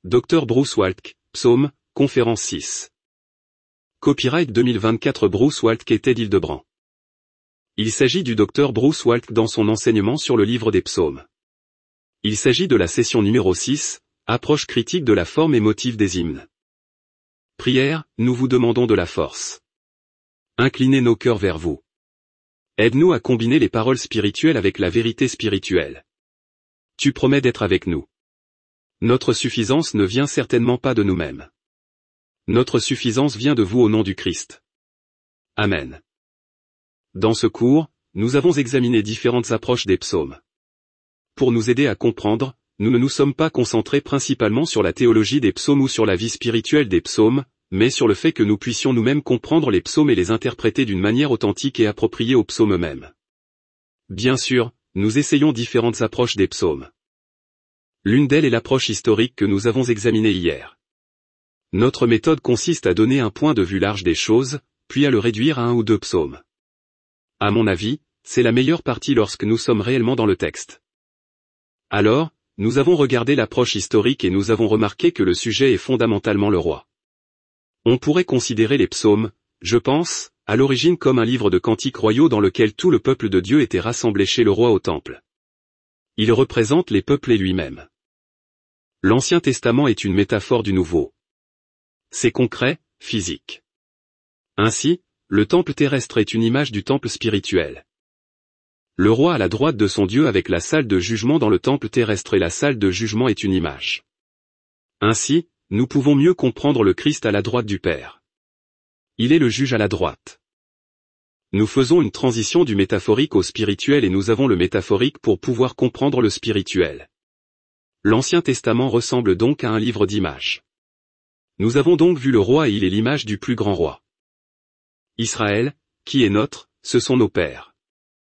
Dr Bruce Waltke, Psaume, conférence 6. Copyright 2024 Bruce Waltke et Ted Hildebrand. Il s'agit du Dr Bruce Waltke dans son enseignement sur le livre des psaumes. Il s'agit de la session numéro 6, approche critique de la forme et motif des hymnes. Prière, nous vous demandons de la force. Inclinez nos cœurs vers vous. Aide-nous à combiner les paroles spirituelles avec la vérité spirituelle. Tu promets d'être avec nous. Notre suffisance ne vient certainement pas de nous-mêmes. Notre suffisance vient de vous au nom du Christ. Amen. Dans ce cours, nous avons examiné différentes approches des psaumes. Pour nous aider à comprendre, nous ne nous sommes pas concentrés principalement sur la théologie des psaumes ou sur la vie spirituelle des psaumes, mais sur le fait que nous puissions nous-mêmes comprendre les psaumes et les interpréter d'une manière authentique et appropriée aux psaumes eux-mêmes. Bien sûr, nous essayons différentes approches des psaumes. L'une d'elles est l'approche historique que nous avons examinée hier. Notre méthode consiste à donner un point de vue large des choses, puis à le réduire à un ou deux psaumes. À mon avis, c'est la meilleure partie lorsque nous sommes réellement dans le texte. Alors, nous avons regardé l'approche historique et nous avons remarqué que le sujet est fondamentalement le roi. On pourrait considérer les psaumes, je pense, à l'origine comme un livre de cantiques royaux dans lequel tout le peuple de Dieu était rassemblé chez le roi au temple. Il représente les peuplés lui-même. L'Ancien Testament est une métaphore du Nouveau. C'est concret, physique. Ainsi, le temple terrestre est une image du temple spirituel. Le roi à la droite de son Dieu avec la salle de jugement dans le temple terrestre et la salle de jugement est une image. Ainsi, nous pouvons mieux comprendre le Christ à la droite du Père. Il est le juge à la droite. Nous faisons une transition du métaphorique au spirituel et nous avons le métaphorique pour pouvoir comprendre le spirituel. L'Ancien Testament ressemble donc à un livre d'images. Nous avons donc vu le roi et il est l'image du plus grand roi. Israël, qui est notre, ce sont nos pères.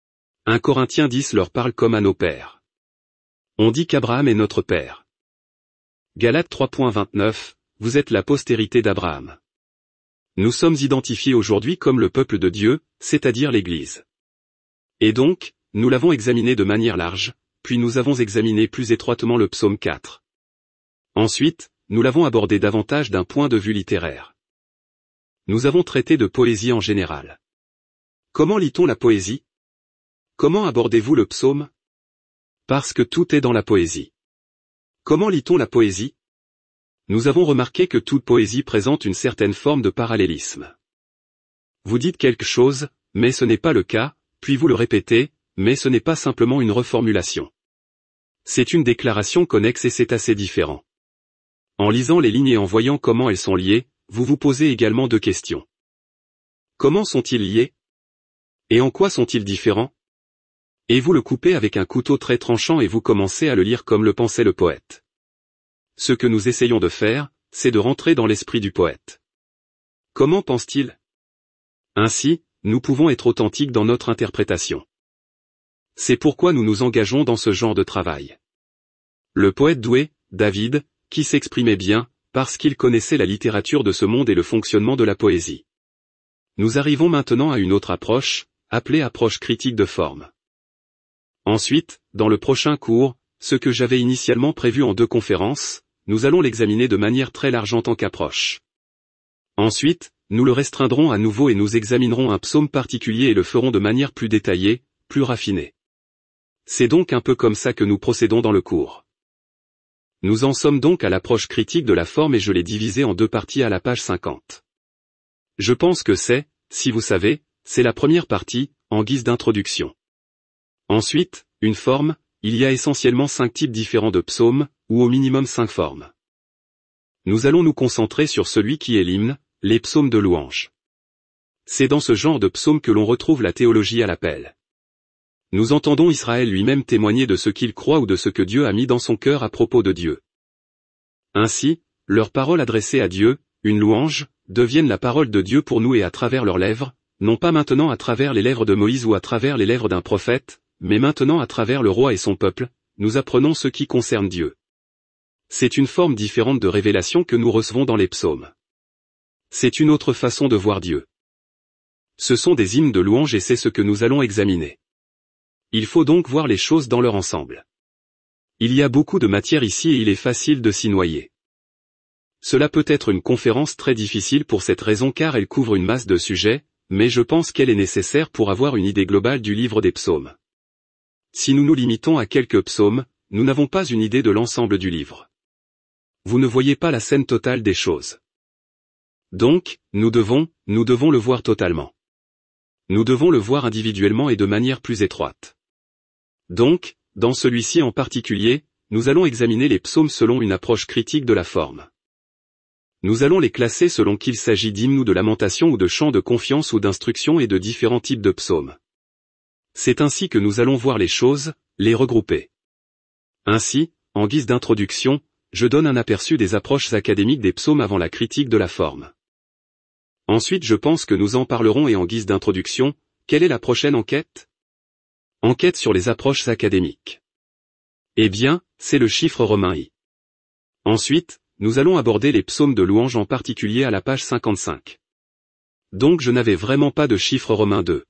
1 Corinthiens 10 leur parle comme à nos pères. On dit qu'Abraham est notre père. Galates 3.29, vous êtes la postérité d'Abraham. Nous sommes identifiés aujourd'hui comme le peuple de Dieu, c'est-à-dire l'Église. Et donc, nous l'avons examiné de manière large, puis nous avons examiné plus étroitement le psaume 4. Ensuite, nous l'avons abordé davantage d'un point de vue littéraire. Nous avons traité de poésie en général. Comment lit-on la poésie? Comment abordez-vous le psaume? Parce que tout est dans la poésie. Comment lit-on la poésie? Nous avons remarqué que toute poésie présente une certaine forme de parallélisme. Vous dites quelque chose, mais ce n'est pas le cas, puis vous le répétez, mais ce n'est pas simplement une reformulation. C'est une déclaration connexe et c'est assez différent. En lisant les lignes et en voyant comment elles sont liées, vous vous posez également deux questions. Comment sont-ils liés? Et en quoi sont-ils différents? Et vous le coupez avec un couteau très tranchant et vous commencez à le lire comme le pensait le poète. Ce que nous essayons de faire, c'est de rentrer dans l'esprit du poète. Comment pense-t-il? Ainsi, nous pouvons être authentiques dans notre interprétation. C'est pourquoi nous nous engageons dans ce genre de travail. Le poète doué, David, qui s'exprimait bien, parce qu'il connaissait la littérature de ce monde et le fonctionnement de la poésie. Nous arrivons maintenant à une autre approche, appelée approche critique de forme. Ensuite, dans le prochain cours, ce que j'avais initialement prévu en 2 conférences, nous allons l'examiner de manière très large en tant qu'approche. Ensuite, nous le restreindrons à nouveau et nous examinerons un psaume particulier et le ferons de manière plus détaillée, plus raffinée. C'est donc un peu comme ça que nous procédons dans le cours. Nous en sommes donc à l'approche critique de la forme et je l'ai divisé en 2 parties à la page 50. Je pense que c'est, si vous savez, c'est la première partie, en guise d'introduction. Ensuite, une forme, il y a essentiellement 5 types différents de psaumes, ou au minimum 5 formes. Nous allons nous concentrer sur celui qui est l'hymne, les psaumes de louange. C'est dans ce genre de psaume que l'on retrouve la théologie à l'appel. Nous entendons Israël lui-même témoigner de ce qu'il croit ou de ce que Dieu a mis dans son cœur à propos de Dieu. Ainsi, leurs paroles adressées à Dieu, une louange, deviennent la parole de Dieu pour nous et à travers leurs lèvres, non pas maintenant à travers les lèvres de Moïse ou à travers les lèvres d'un prophète, mais maintenant à travers le roi et son peuple, nous apprenons ce qui concerne Dieu. C'est une forme différente de révélation que nous recevons dans les psaumes. C'est une autre façon de voir Dieu. Ce sont des hymnes de louange et c'est ce que nous allons examiner. Il faut donc voir les choses dans leur ensemble. Il y a beaucoup de matière ici et il est facile de s'y noyer. Cela peut être une conférence très difficile pour cette raison car elle couvre une masse de sujets, mais je pense qu'elle est nécessaire pour avoir une idée globale du livre des psaumes. Si nous nous limitons à quelques psaumes, nous n'avons pas une idée de l'ensemble du livre. Vous ne voyez pas la scène totale des choses. Donc, nous devons le voir totalement. Nous devons le voir individuellement et de manière plus étroite. Donc, dans celui-ci en particulier, nous allons examiner les psaumes selon une approche critique de la forme. Nous allons les classer selon qu'il s'agit d'hymnes ou de lamentations ou de chants de confiance ou d'instruction et de différents types de psaumes. C'est ainsi que nous allons voir les choses, les regrouper. Ainsi, en guise d'introduction, je donne un aperçu des approches académiques des psaumes avant la critique de la forme. Ensuite je pense que nous en parlerons et en guise d'introduction, quelle est la prochaine enquête? Enquête sur les approches académiques. Eh bien, c'est le chiffre romain I. Ensuite, nous allons aborder les psaumes de louange en particulier à la page 55. Donc je n'avais vraiment pas de chiffre romain 2.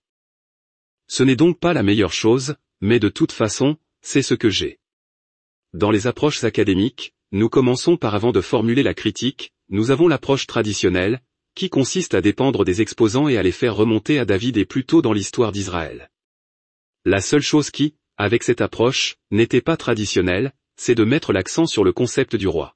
Ce n'est donc pas la meilleure chose, mais de toute façon, c'est ce que j'ai. Dans les approches académiques, nous commençons par avant de formuler la critique, nous avons l'approche traditionnelle, qui consiste à dépendre des exposants et à les faire remonter à David et plus tôt dans l'histoire d'Israël. La seule chose qui, avec cette approche, n'était pas traditionnelle, c'est de mettre l'accent sur le concept du roi.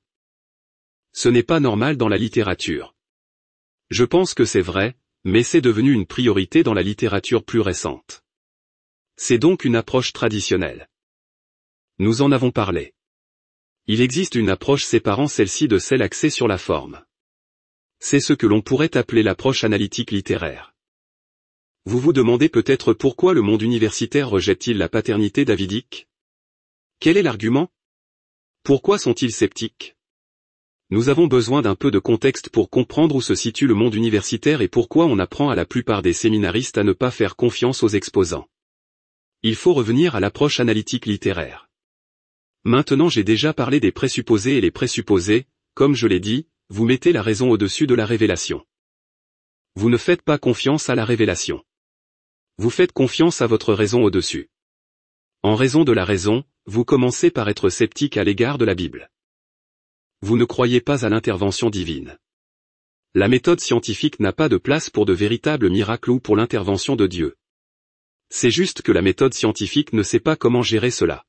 Ce n'est pas normal dans la littérature. Je pense que c'est vrai, mais c'est devenu une priorité dans la littérature plus récente. C'est donc une approche traditionnelle. Nous en avons parlé. Il existe une approche séparant celle-ci de celle axée sur la forme. C'est ce que l'on pourrait appeler l'approche analytique littéraire. Vous vous demandez peut-être pourquoi le monde universitaire rejette-t-il la paternité davidique? Quel est l'argument? Pourquoi sont-ils sceptiques? Nous avons besoin d'un peu de contexte pour comprendre où se situe le monde universitaire et pourquoi on apprend à la plupart des séminaristes à ne pas faire confiance aux exposants. Il faut revenir à l'approche analytique littéraire. Maintenant j'ai déjà parlé des présupposés et les présupposés, comme je l'ai dit, vous mettez la raison au-dessus de la révélation. Vous ne faites pas confiance à la révélation. Vous faites confiance à votre raison au-dessus. En raison de la raison, vous commencez par être sceptique à l'égard de la Bible. Vous ne croyez pas à l'intervention divine. La méthode scientifique n'a pas de place pour de véritables miracles ou pour l'intervention de Dieu. C'est juste que la méthode scientifique ne sait pas comment gérer cela.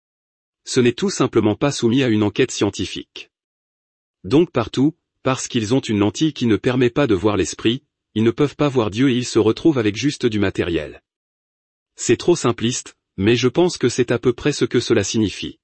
Ce n'est tout simplement pas soumis à une enquête scientifique. Donc partout, parce qu'ils ont une lentille qui ne permet pas de voir l'esprit, ils ne peuvent pas voir Dieu et ils se retrouvent avec juste du matériel. C'est trop simpliste, mais je pense que c'est à peu près ce que cela signifie.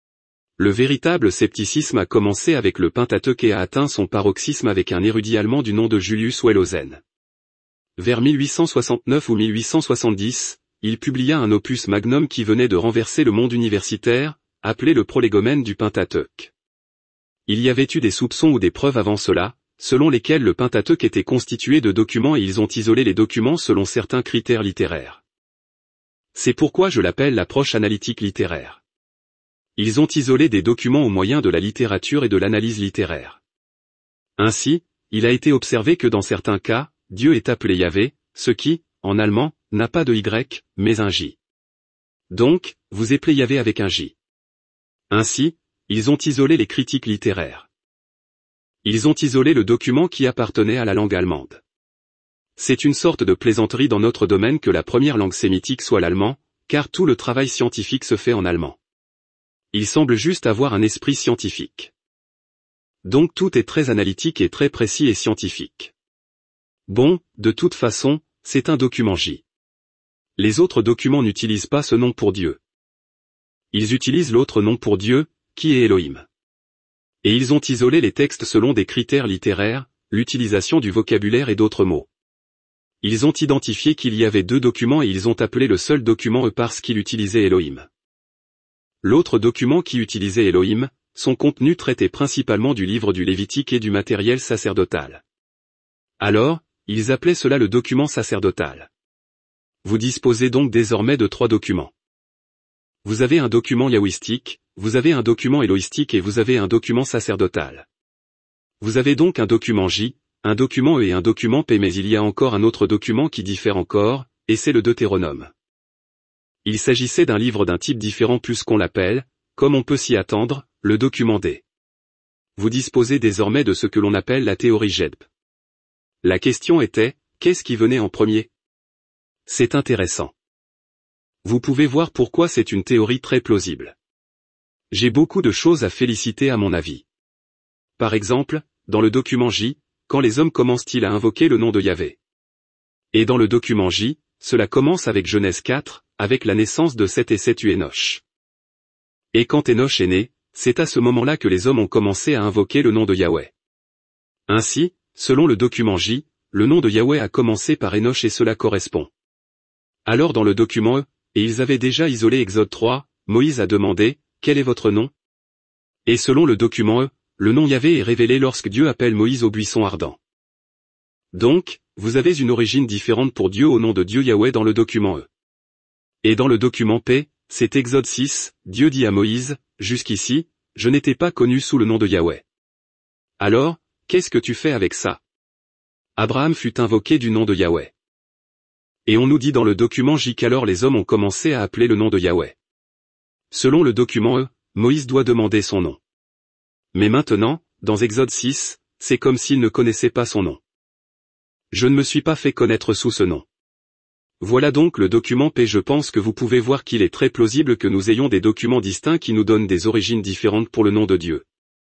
Le véritable scepticisme a commencé avec le Pentateuque et a atteint son paroxysme avec un érudit allemand du nom de Julius Wellhausen. Vers 1869 ou 1870, il publia un opus magnum qui venait de renverser le monde universitaire, appelé le Prolégomène du Pentateuque. Il y avait eu des soupçons ou des preuves avant cela, selon lesquels le Pentateuque était constitué de documents et ils ont isolé les documents selon certains critères littéraires. C'est pourquoi je l'appelle l'approche analytique littéraire. Ils ont isolé des documents au moyen de la littérature et de l'analyse littéraire. Ainsi, il a été observé que dans certains cas, Dieu est appelé Yahvé, ce qui, en allemand, n'a pas de Y, mais un J. Donc, vous appelez Yahvé avec un J. Ainsi, ils ont isolé les critiques littéraires. Ils ont isolé le document qui appartenait à la langue allemande. C'est une sorte de plaisanterie dans notre domaine que la première langue sémitique soit l'allemand, car tout le travail scientifique se fait en allemand. Il semble juste avoir un esprit scientifique. Donc tout est très analytique et très précis et scientifique. Bon, de toute façon, c'est un document J. Les autres documents n'utilisent pas ce nom pour Dieu. Ils utilisent l'autre nom pour Dieu, qui est Elohim. Et ils ont isolé les textes selon des critères littéraires, l'utilisation du vocabulaire et d'autres mots. Ils ont identifié qu'il y avait deux documents et ils ont appelé le seul document E parce qu'il utilisait Elohim. L'autre document qui utilisait Elohim, son contenu traitait principalement du livre du Lévitique et du matériel sacerdotal. Alors, ils appelaient cela le document sacerdotal. Vous disposez donc désormais de trois documents. Vous avez un document yahouistique, vous avez un document éloïstique et vous avez un document sacerdotal. Vous avez donc un document J, un document E et un document P mais il y a encore un autre document qui diffère encore, et c'est le Deutéronome. Il s'agissait d'un livre d'un type différent plus qu'on l'appelle, comme on peut s'y attendre, le document D. vous disposez désormais de ce que l'on appelle la théorie JEDP. La question était, qu'est-ce qui venait en premier? C'est intéressant. Vous pouvez voir pourquoi c'est une théorie très plausible. J'ai beaucoup de choses à féliciter à mon avis. Par exemple, dans le document J, quand les hommes commencent-ils à invoquer le nom de Yahvé? Et dans le document J, cela commence avec Genèse 4, avec la naissance de Seth et Sétu Énoch. Et quand Énoch est né, c'est à ce moment-là que les hommes ont commencé à invoquer le nom de Yahweh. Ainsi, selon le document J, le nom de Yahweh a commencé par Énoch et cela correspond. Alors dans le document E, et ils avaient déjà isolé Exode 3, Moïse a demandé, « Quel est votre nom ?» Et selon le document E, le nom Yahvé est révélé lorsque Dieu appelle Moïse au buisson ardent. Donc, vous avez une origine différente pour Dieu au nom de Dieu Yahweh dans le document E. Et dans le document P, c'est Exode 6, Dieu dit à Moïse, « Jusqu'ici, je n'étais pas connu sous le nom de Yahweh. » Alors, qu'est-ce que tu fais avec ça? Abraham fut invoqué du nom de Yahweh. Et on nous dit dans le document J qu'alors les hommes ont commencé à appeler le nom de Yahweh. Selon le document E, Moïse doit demander son nom. Mais maintenant, dans Exode 6, c'est comme s'il ne connaissait pas son nom. Je ne me suis pas fait connaître sous ce nom. Voilà donc le document P. Je pense que vous pouvez voir qu'il est très plausible que nous ayons des documents distincts qui nous donnent des origines différentes pour le nom de Dieu.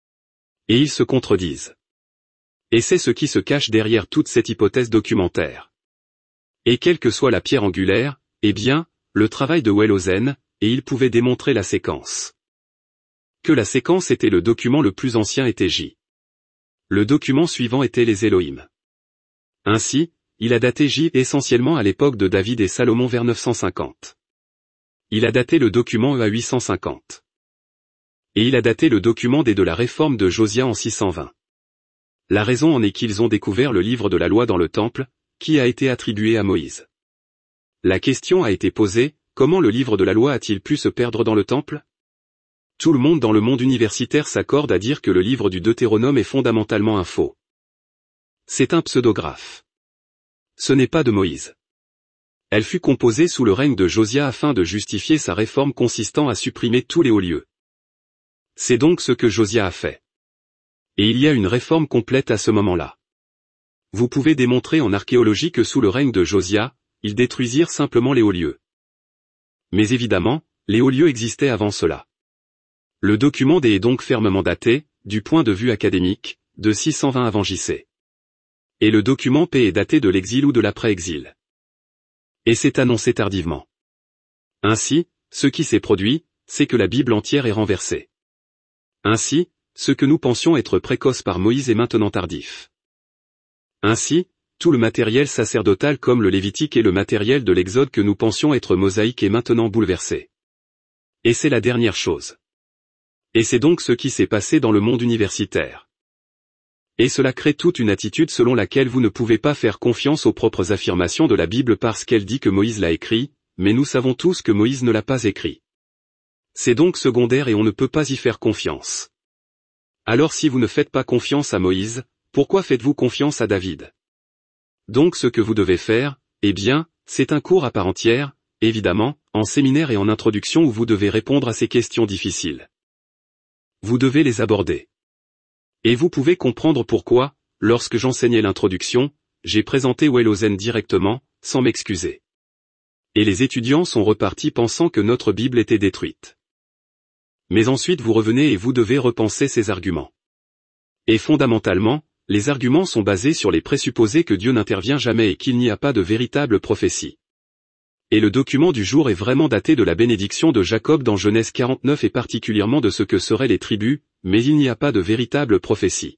Et ils se contredisent. Et c'est ce qui se cache derrière toute cette hypothèse documentaire. Et quelle que soit la pierre angulaire, eh bien, le travail de Wellosen, et il pouvait démontrer la séquence. Que la séquence était le document le plus ancien était J. Le document suivant était les Elohim. Ainsi, il a daté J essentiellement à l'époque de David et Salomon vers 950. Il a daté le document E à 850. Et il a daté le document D de la réforme de Josia en 620. La raison en est qu'ils ont découvert le livre de la loi dans le temple, qui a été attribué à Moïse. La question a été posée, comment le livre de la loi a-t-il pu se perdre dans le temple? Tout le monde dans le monde universitaire s'accorde à dire que le livre du Deutéronome est fondamentalement un faux. C'est un pseudographe. Ce n'est pas de Moïse. Elle fut composée sous le règne de Josia afin de justifier sa réforme consistant à supprimer tous les hauts lieux. C'est donc ce que Josia a fait. Et il y a une réforme complète à ce moment-là. Vous pouvez démontrer en archéologie que sous le règne de Josia, ils détruisirent simplement les hauts lieux. Mais évidemment, les hauts lieux existaient avant cela. Le document D est donc fermement daté, du point de vue académique, de 620 avant JC. Et le document P est daté de l'exil ou de l'après-exil. Et c'est annoncé tardivement. Ainsi, ce qui s'est produit, c'est que la Bible entière est renversée. Ainsi, ce que nous pensions être précoce par Moïse est maintenant tardif. Ainsi, tout le matériel sacerdotal comme le Lévitique et le matériel de l'Exode que nous pensions être mosaïque est maintenant bouleversé. Et c'est la dernière chose. Et c'est donc ce qui s'est passé dans le monde universitaire. Et cela crée toute une attitude selon laquelle vous ne pouvez pas faire confiance aux propres affirmations de la Bible parce qu'elle dit que Moïse l'a écrit, mais nous savons tous que Moïse ne l'a pas écrit. C'est donc secondaire et on ne peut pas y faire confiance. Alors si vous ne faites pas confiance à Moïse, pourquoi faites-vous confiance à David? Donc ce que vous devez faire, eh bien, c'est un cours à part entière, évidemment, en séminaire et en introduction où vous devez répondre à ces questions difficiles. Vous devez les aborder. Et vous pouvez comprendre pourquoi, lorsque j'enseignais l'introduction, j'ai présenté Wellosen directement, sans m'excuser. Et les étudiants sont repartis pensant que notre Bible était détruite. Mais ensuite vous revenez et vous devez repenser ces arguments. Et fondamentalement, les arguments sont basés sur les présupposés que Dieu n'intervient jamais et qu'il n'y a pas de véritable prophétie. Et le document du jour est vraiment daté de la bénédiction de Jacob dans Genèse 49 et particulièrement de ce que seraient les tribus, mais il n'y a pas de véritable prophétie.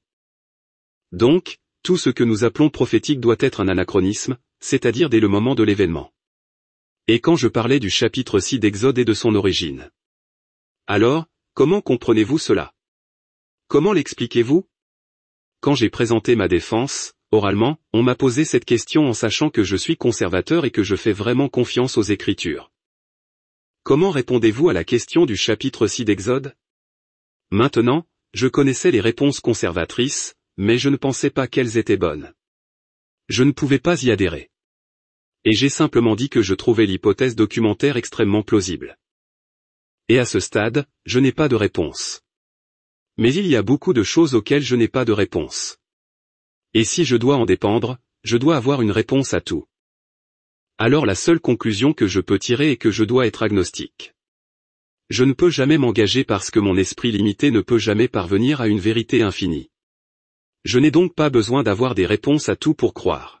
Donc, tout ce que nous appelons prophétique doit être un anachronisme, c'est-à-dire dès le moment de l'événement. Et quand je parlais du chapitre 6 d'Exode et de son origine. Alors, comment comprenez-vous cela? Comment l'expliquez-vous? Quand j'ai présenté ma défense, oralement, on m'a posé cette question en sachant que je suis conservateur et que je fais vraiment confiance aux Écritures. Comment répondez-vous à la question du chapitre 6 d'Exode? Maintenant, je connaissais les réponses conservatrices, mais je ne pensais pas qu'elles étaient bonnes. Je ne pouvais pas y adhérer. Et j'ai simplement dit que je trouvais l'hypothèse documentaire extrêmement plausible. Et à ce stade, je n'ai pas de réponse. Mais il y a beaucoup de choses auxquelles je n'ai pas de réponse. Et si je dois en dépendre, je dois avoir une réponse à tout. Alors la seule conclusion que je peux tirer est que je dois être agnostique. Je ne peux jamais m'engager parce que mon esprit limité ne peut jamais parvenir à une vérité infinie. Je n'ai donc pas besoin d'avoir des réponses à tout pour croire.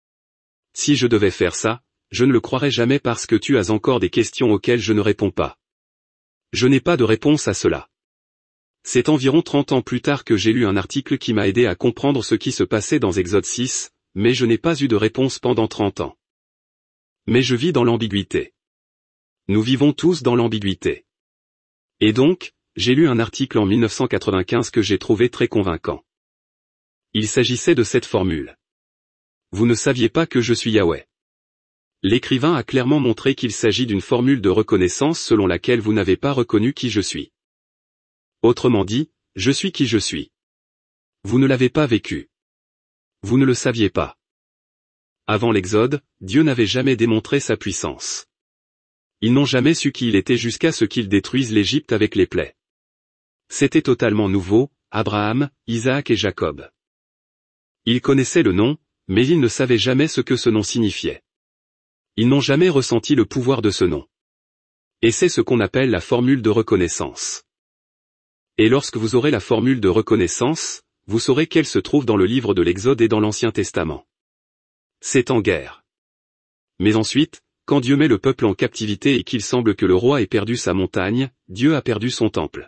Si je devais faire ça, je ne le croirais jamais parce que tu as encore des questions auxquelles je ne réponds pas. Je n'ai pas de réponse à cela. C'est environ 30 ans plus tard que j'ai lu un article qui m'a aidé à comprendre ce qui se passait dans Exode 6, mais je n'ai pas eu de réponse pendant 30 ans. Mais je vis dans l'ambiguïté. Nous vivons tous dans l'ambiguïté. Et donc, j'ai lu un article en 1995 que j'ai trouvé très convaincant. Il s'agissait de cette formule. Vous ne saviez pas que je suis Yahweh. L'écrivain a clairement montré qu'il s'agit d'une formule de reconnaissance selon laquelle vous n'avez pas reconnu qui je suis. Autrement dit, je suis qui je suis. Vous ne l'avez pas vécu. Vous ne le saviez pas. Avant l'Exode, Dieu n'avait jamais démontré sa puissance. Ils n'ont jamais su qui il était jusqu'à ce qu'ils détruisent l'Égypte avec les plaies. C'était totalement nouveau, Abraham, Isaac et Jacob. Ils connaissaient le nom, mais ils ne savaient jamais ce que ce nom signifiait. Ils n'ont jamais ressenti le pouvoir de ce nom. Et c'est ce qu'on appelle la formule de reconnaissance. Et lorsque vous aurez la formule de reconnaissance, vous saurez qu'elle se trouve dans le livre de l'Exode et dans l'Ancien Testament. C'est en guerre. Mais ensuite, quand Dieu met le peuple en captivité et qu'il semble que le roi ait perdu sa montagne, Dieu a perdu son temple.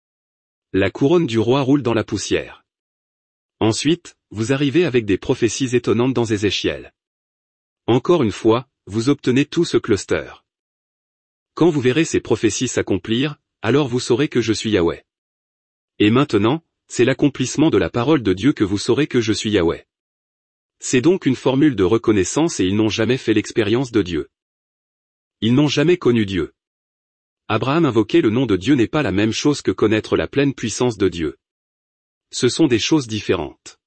La couronne du roi roule dans la poussière. Ensuite, vous arrivez avec des prophéties étonnantes dans Ézéchiel. Encore une fois, vous obtenez tout ce cluster. Quand vous verrez ces prophéties s'accomplir, alors vous saurez que je suis Yahweh. Et maintenant, c'est l'accomplissement de la parole de Dieu que vous saurez que je suis Yahweh. C'est donc une formule de reconnaissance et ils n'ont jamais fait l'expérience de Dieu. Ils n'ont jamais connu Dieu. Abraham invoquer le nom de Dieu n'est pas la même chose que connaître la pleine puissance de Dieu. Ce sont des choses différentes.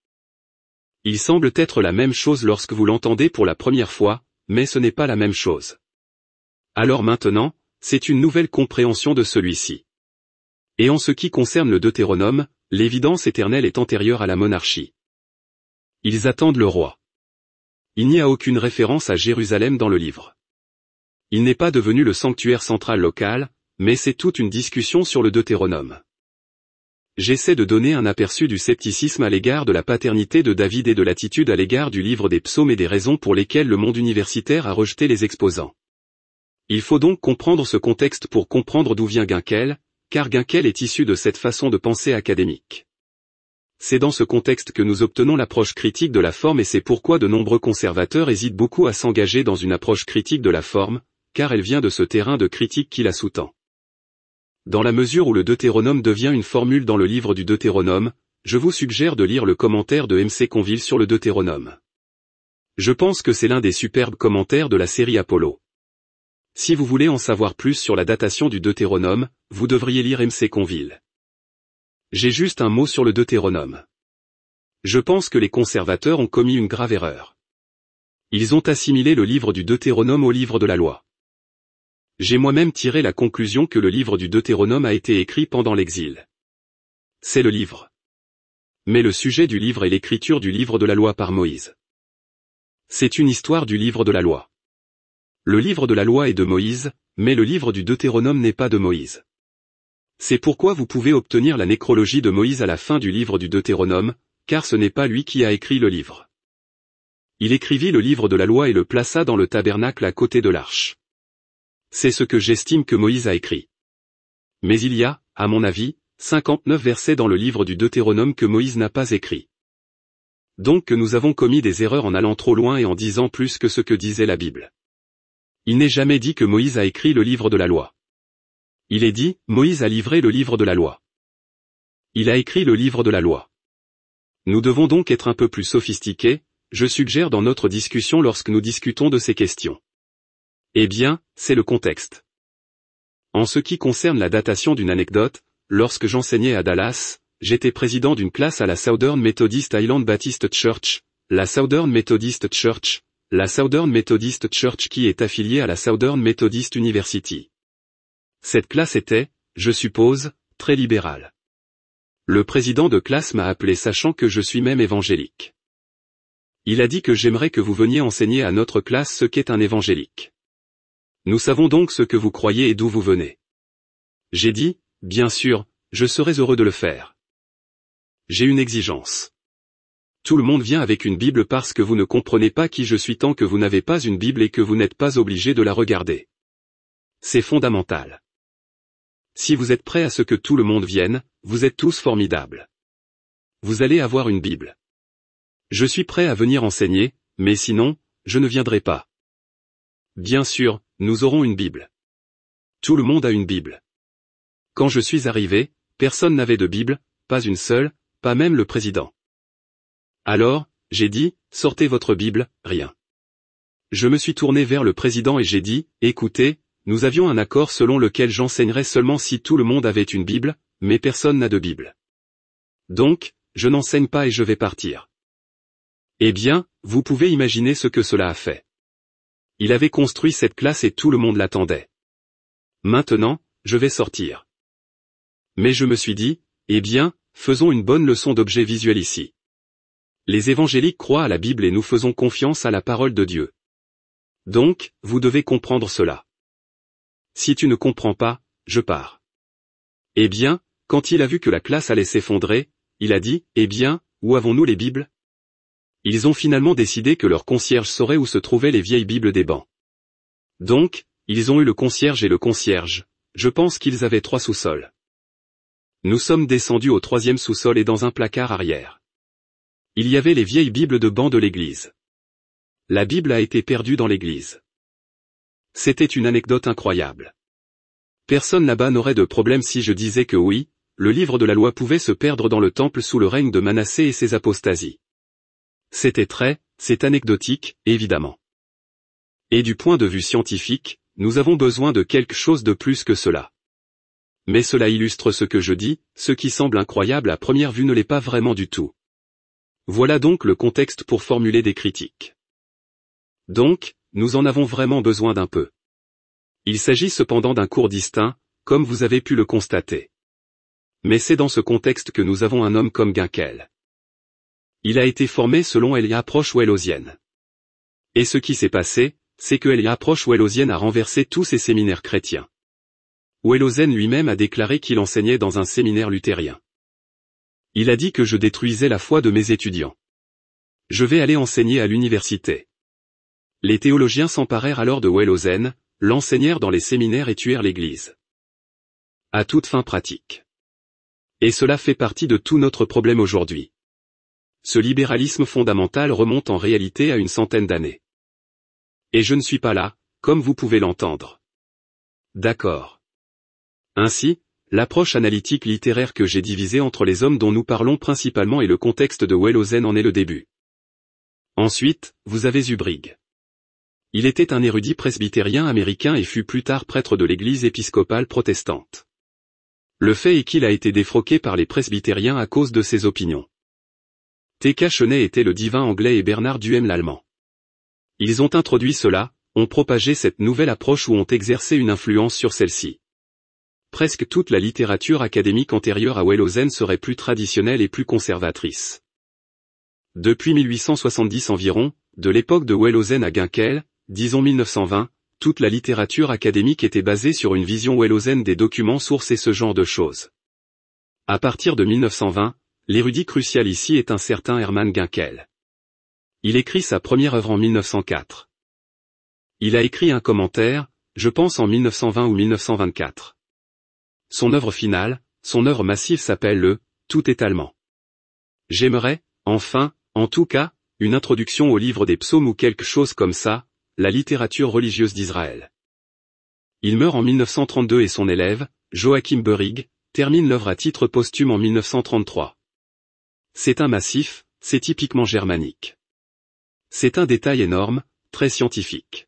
Il semble être la même chose lorsque vous l'entendez pour la première fois, mais ce n'est pas la même chose. Alors maintenant, c'est une nouvelle compréhension de celui-ci. Et en ce qui concerne le Deutéronome, l'évidence éternelle est antérieure à la monarchie. Ils attendent le roi. Il n'y a aucune référence à Jérusalem dans le livre. Il n'est pas devenu le sanctuaire central local, mais c'est toute une discussion sur le Deutéronome. J'essaie de donner un aperçu du scepticisme à l'égard de la paternité de David et de l'attitude à l'égard du livre des psaumes et des raisons pour lesquelles le monde universitaire a rejeté les exposants. Il faut donc comprendre ce contexte pour comprendre d'où vient Gunkel, car Gunkel est issu de cette façon de penser académique. C'est dans ce contexte que nous obtenons l'approche critique de la forme et c'est pourquoi de nombreux conservateurs hésitent beaucoup à s'engager dans une approche critique de la forme, car elle vient de ce terrain de critique qui la sous-tend. Dans la mesure où le Deutéronome devient une formule dans le livre du Deutéronome, je vous suggère de lire le commentaire de M.C. Conville sur le Deutéronome. Je pense que c'est l'un des superbes commentaires de la série Apollo. Si vous voulez en savoir plus sur la datation du Deutéronome, vous devriez lire M.C. Conville. J'ai juste un mot sur le Deutéronome. Je pense que les conservateurs ont commis une grave erreur. Ils ont assimilé le livre du Deutéronome au livre de la loi. J'ai moi-même tiré la conclusion que le livre du Deutéronome a été écrit pendant l'exil. C'est le livre. Mais le sujet du livre est l'écriture du livre de la loi par Moïse. C'est une histoire du livre de la loi. Le livre de la loi est de Moïse, mais le livre du Deutéronome n'est pas de Moïse. C'est pourquoi vous pouvez obtenir la nécrologie de Moïse à la fin du livre du Deutéronome, car ce n'est pas lui qui a écrit le livre. Il écrivit le livre de la loi et le plaça dans le tabernacle à côté de l'arche. C'est ce que j'estime que Moïse a écrit. Mais il y a, à mon avis, 59 versets dans le livre du Deutéronome que Moïse n'a pas écrit. Donc que nous avons commis des erreurs en allant trop loin et en disant plus que ce que disait la Bible. Il n'est jamais dit que Moïse a écrit le livre de la loi. Il est dit, Moïse a livré le livre de la loi. Il a écrit le livre de la loi. Nous devons donc être un peu plus sophistiqués, je suggère dans notre discussion lorsque nous discutons de ces questions. Eh bien, c'est le contexte. En ce qui concerne la datation d'une anecdote, lorsque j'enseignais à Dallas, j'étais président d'une classe à la Southern Methodist Island Baptist Church, la Southern Methodist Church qui est affiliée à la Southern Methodist University. Cette classe était, je suppose, très libérale. Le président de classe m'a appelé sachant que je suis même évangélique. Il a dit que j'aimerais que vous veniez enseigner à notre classe ce qu'est un évangélique. Nous savons donc ce que vous croyez et d'où vous venez. J'ai dit, bien sûr, je serais heureux de le faire. J'ai une exigence. Tout le monde vient avec une Bible parce que vous ne comprenez pas qui je suis tant que vous n'avez pas une Bible et que vous n'êtes pas obligé de la regarder. C'est fondamental. Si vous êtes prêts à ce que tout le monde vienne, vous êtes tous formidables. Vous allez avoir une Bible. Je suis prêt à venir enseigner, mais sinon, je ne viendrai pas. Bien sûr, nous aurons une Bible. Tout le monde a une Bible. Quand je suis arrivé, personne n'avait de Bible, pas une seule, pas même le président. Alors, j'ai dit, sortez votre Bible, rien. Je me suis tourné vers le président et j'ai dit, écoutez, nous avions un accord selon lequel j'enseignerais seulement si tout le monde avait une Bible, mais personne n'a de Bible. Donc, je n'enseigne pas et je vais partir. Eh bien, vous pouvez imaginer ce que cela a fait. Il avait construit cette classe et tout le monde l'attendait. Maintenant, je vais sortir. Mais je me suis dit, eh bien, faisons une bonne leçon d'objet visuel ici. Les évangéliques croient à la Bible et nous faisons confiance à la parole de Dieu. Donc, vous devez comprendre cela. Si tu ne comprends pas, je pars. Eh bien, quand il a vu que la classe allait s'effondrer, il a dit, eh bien, où avons-nous les Bibles? Ils ont finalement décidé que leur concierge saurait où se trouvaient les vieilles Bibles des bancs. Donc, ils ont eu le concierge et le concierge. Je pense qu'ils avaient 3 sous-sols. Nous sommes descendus au 3e sous-sol et dans un placard arrière. Il y avait les vieilles Bibles de banc de l'église. La Bible a été perdue dans l'église. C'était une anecdote incroyable. Personne là-bas n'aurait de problème si je disais que oui, le livre de la loi pouvait se perdre dans le temple sous le règne de Manassé et ses apostasies. C'est anecdotique, évidemment. Et du point de vue scientifique, nous avons besoin de quelque chose de plus que cela. Mais cela illustre ce que je dis, ce qui semble incroyable à première vue ne l'est pas vraiment du tout. Voilà donc le contexte pour formuler des critiques. Donc, nous en avons vraiment besoin d'un peu. Il s'agit cependant d'un cours distinct, comme vous avez pu le constater. Mais c'est dans ce contexte que nous avons un homme comme Ginkel. Il a été formé selon l'approche wellosienne. Et ce qui s'est passé, c'est que l'approche wellosienne a renversé tous ces séminaires chrétiens. Wellosen lui-même a déclaré qu'il enseignait dans un séminaire luthérien. Il a dit que je détruisais la foi de mes étudiants. Je vais aller enseigner à l'université. Les théologiens s'emparèrent alors de Wellosen, l'enseignèrent dans les séminaires et tuèrent l'Église. À toute fin pratique. Et cela fait partie de tout notre problème aujourd'hui. Ce libéralisme fondamental remonte en réalité à une centaine d'années. Et je ne suis pas là, comme vous pouvez l'entendre. D'accord. Ainsi, l'approche analytique littéraire que j'ai divisée entre les hommes dont nous parlons principalement et le contexte de Wellosen en est le début. Ensuite, vous avez Zubrig. Il était un érudit presbytérien américain et fut plus tard prêtre de l'église épiscopale protestante. Le fait est qu'il a été défroqué par les presbytériens à cause de ses opinions. T.K. Chenet était le divin anglais et Bernard Duhem l'allemand. Ils ont introduit cela, ont propagé cette nouvelle approche ou ont exercé une influence sur celle-ci. Presque toute la littérature académique antérieure à Wellosen serait plus traditionnelle et plus conservatrice. Depuis 1870 environ, de l'époque de Wellosen à Ginkel, disons 1920, toute la littérature académique était basée sur une vision Wellosen des documents sources et ce genre de choses. À partir de 1920, l'érudit crucial ici est un certain Hermann Ginkel. Il écrit sa première œuvre en 1904. Il a écrit un commentaire, je pense en 1920 ou 1924. Son œuvre finale, son œuvre massive s'appelle le « Tout est allemand ». J'aimerais, enfin, en tout cas, une introduction au livre des psaumes ou quelque chose comme ça, la littérature religieuse d'Israël. Il meurt en 1932 et son élève, Joachim Beurig, termine l'œuvre à titre posthume en 1933. C'est un massif, c'est typiquement germanique. C'est un détail énorme, très scientifique.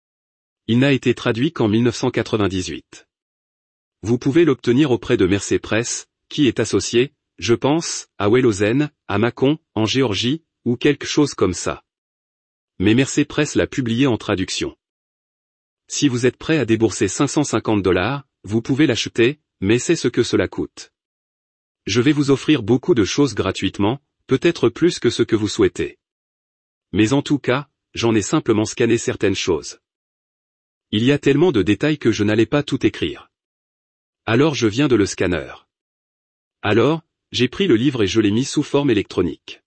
Il n'a été traduit qu'en 1998. Vous pouvez l'obtenir auprès de Mercé Press, qui est associé, je pense, à Wellosen, à Mâcon, en Géorgie, ou quelque chose comme ça. Mais Mercé Press l'a publié en traduction. Si vous êtes prêt à débourser $550, vous pouvez l'acheter, mais c'est ce que cela coûte. Je vais vous offrir beaucoup de choses gratuitement, peut-être plus que ce que vous souhaitez. Mais en tout cas, j'en ai simplement scanné certaines choses. Il y a tellement de détails que je n'allais pas tout écrire. Alors je viens de le scanner. Alors, j'ai pris le livre et je l'ai mis sous forme électronique.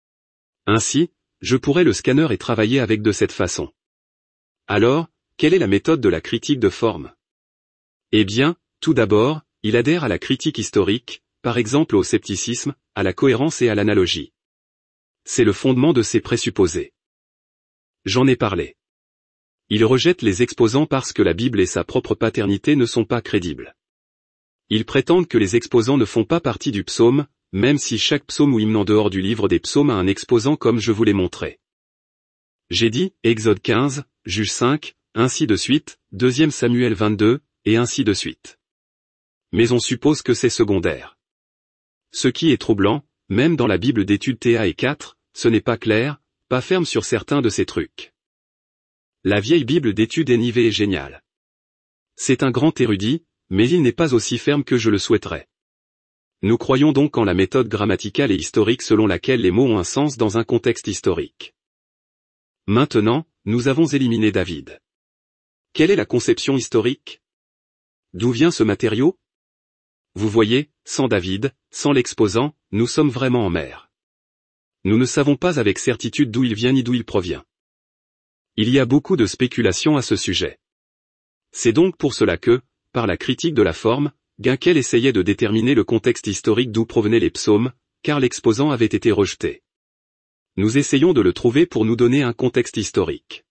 Ainsi, je pourrais le scanner et travailler avec de cette façon. Alors, quelle est la méthode de la critique de forme? Eh bien, tout d'abord, il adhère à la critique historique, par exemple au scepticisme, à la cohérence et à l'analogie. C'est le fondement de ces présupposés. J'en ai parlé. Il rejette les exposants parce que la Bible et sa propre paternité ne sont pas crédibles. Ils prétendent que les exposants ne font pas partie du psaume, même si chaque psaume ou hymne en dehors du livre des psaumes a un exposant comme je vous l'ai montré. J'ai dit, Exode 15, Juge 5, ainsi de suite, 2 Samuel 22, et ainsi de suite. Mais on suppose que c'est secondaire. Ce qui est troublant, même dans la Bible d'études TA et 4, ce n'est pas clair, pas ferme sur certains de ces trucs. La vieille Bible d'études NIV est géniale. C'est un grand érudit, mais il n'est pas aussi ferme que je le souhaiterais. Nous croyons donc en la méthode grammaticale et historique selon laquelle les mots ont un sens dans un contexte historique. Maintenant, nous avons éliminé David. Quelle est la conception historique? D'où vient ce matériau? Vous voyez, sans David, sans l'exposant, nous sommes vraiment en mer. Nous ne savons pas avec certitude d'où il vient ni d'où il provient. Il y a beaucoup de spéculations à ce sujet. C'est donc pour cela que, par la critique de la forme, Ginkel essayait de déterminer le contexte historique d'où provenaient les psaumes, car l'exposant avait été rejeté. Nous essayons de le trouver pour nous donner un contexte historique.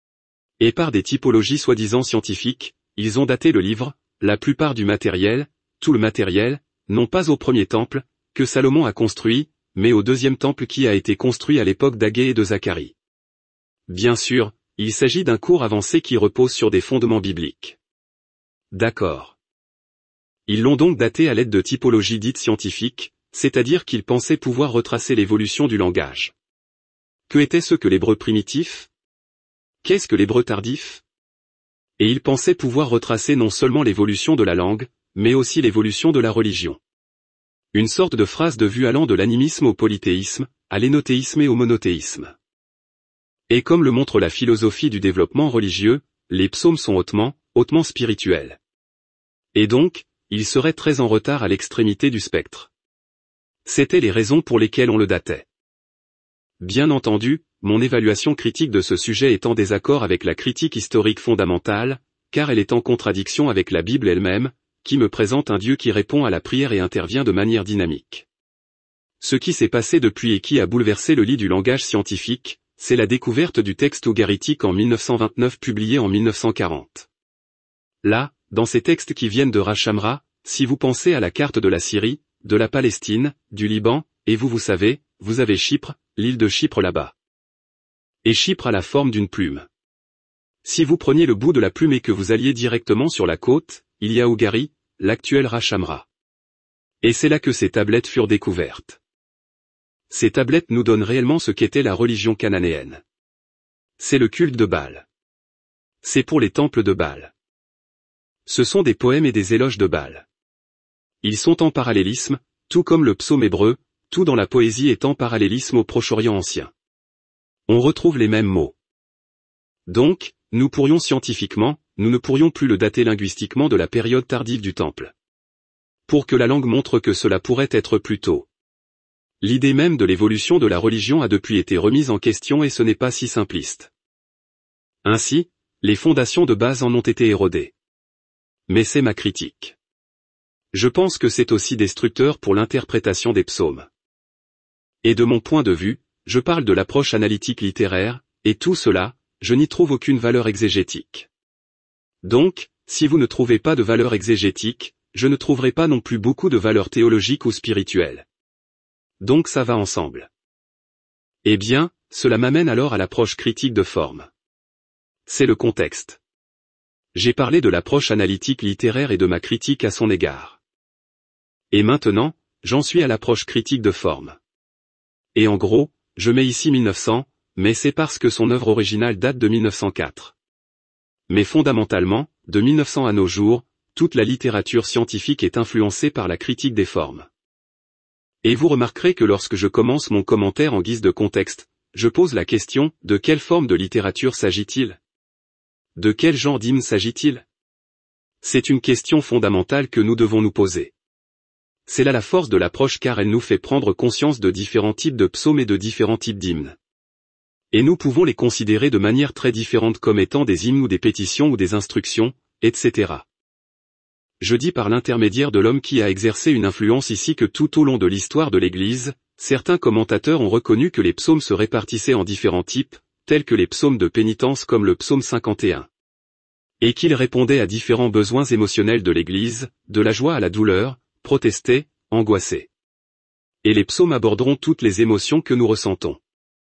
Et par des typologies soi-disant scientifiques, ils ont daté le livre, la plupart du matériel, tout le matériel, non pas au premier temple, que Salomon a construit, mais au deuxième temple qui a été construit à l'époque d'Agé et de Zacharie. Bien sûr, il s'agit d'un cours avancé qui repose sur des fondements bibliques. D'accord. Ils l'ont donc daté à l'aide de typologies dites scientifiques, c'est-à-dire qu'ils pensaient pouvoir retracer l'évolution du langage. Que était-ce que l'hébreu primitif? Qu'est-ce que l'hébreu tardif? Et ils pensaient pouvoir retracer non seulement l'évolution de la langue, mais aussi l'évolution de la religion. Une sorte de phrase de vue allant de l'animisme au polythéisme, à l'énothéisme et au monothéisme. Et comme le montre la philosophie du développement religieux, les psaumes sont hautement spirituels. Et donc, ils seraient très en retard à l'extrémité du spectre. C'étaient les raisons pour lesquelles on le datait. Bien entendu, mon évaluation critique de ce sujet est en désaccord avec la critique historique fondamentale, car elle est en contradiction avec la Bible elle-même, qui me présente un Dieu qui répond à la prière et intervient de manière dynamique. Ce qui s'est passé depuis et qui a bouleversé le lit du langage scientifique, c'est la découverte du texte ougaritique en 1929 publié en 1940. Là, dans ces textes qui viennent de Rachamra, si vous pensez à la carte de la Syrie, de la Palestine, du Liban, et vous savez, vous avez Chypre, l'île de Chypre là-bas. Et Chypre a la forme d'une plume. Si vous preniez le bout de la plume et que vous alliez directement sur la côte, il y a Ougari, l'actuel Rachamra. Et c'est là que ces tablettes furent découvertes. Ces tablettes nous donnent réellement ce qu'était la religion cananéenne. C'est le culte de Baal. C'est pour les temples de Baal. Ce sont des poèmes et des éloges de Baal. Ils sont en parallélisme, tout comme le psaume hébreu, tout dans la poésie est en parallélisme au Proche-Orient ancien. On retrouve les mêmes mots. Donc, nous pourrions scientifiquement, nous ne pourrions plus le dater linguistiquement de la période tardive du Temple. Pour que la langue montre que cela pourrait être plus tôt. L'idée même de l'évolution de la religion a depuis été remise en question et ce n'est pas si simpliste. Ainsi, les fondations de base en ont été érodées. Mais c'est ma critique. Je pense que c'est aussi destructeur pour l'interprétation des psaumes. Et de mon point de vue, je parle de l'approche analytique littéraire, et tout cela, je n'y trouve aucune valeur exégétique. Donc, si vous ne trouvez pas de valeur exégétique, je ne trouverai pas non plus beaucoup de valeur théologique ou spirituelle. Donc ça va ensemble. Eh bien, cela m'amène alors à l'approche critique de forme. C'est le contexte. J'ai parlé de l'approche analytique littéraire et de ma critique à son égard. Et maintenant, j'en suis à l'approche critique de forme. Et en gros, je mets ici 1900, mais c'est parce que son œuvre originale date de 1904. Mais fondamentalement, de 1900 à nos jours, toute la littérature scientifique est influencée par la critique des formes. Et vous remarquerez que lorsque je commence mon commentaire en guise de contexte, je pose la question, de quelle forme de littérature s'agit-il? De quel genre d'hymne s'agit-il? C'est une question fondamentale que nous devons nous poser. C'est là la force de l'approche car elle nous fait prendre conscience de différents types de psaumes et de différents types d'hymnes. Et nous pouvons les considérer de manière très différente comme étant des hymnes ou des pétitions ou des instructions, etc. Je dis par l'intermédiaire de l'homme qui a exercé une influence ici que tout au long de l'histoire de l'Église, certains commentateurs ont reconnu que les psaumes se répartissaient en différents types, tels que les psaumes de pénitence comme le psaume 51. Et qu'ils répondaient à différents besoins émotionnels de l'Église, de la joie à la douleur, protester, angoisser. Et les psaumes aborderont toutes les émotions que nous ressentons.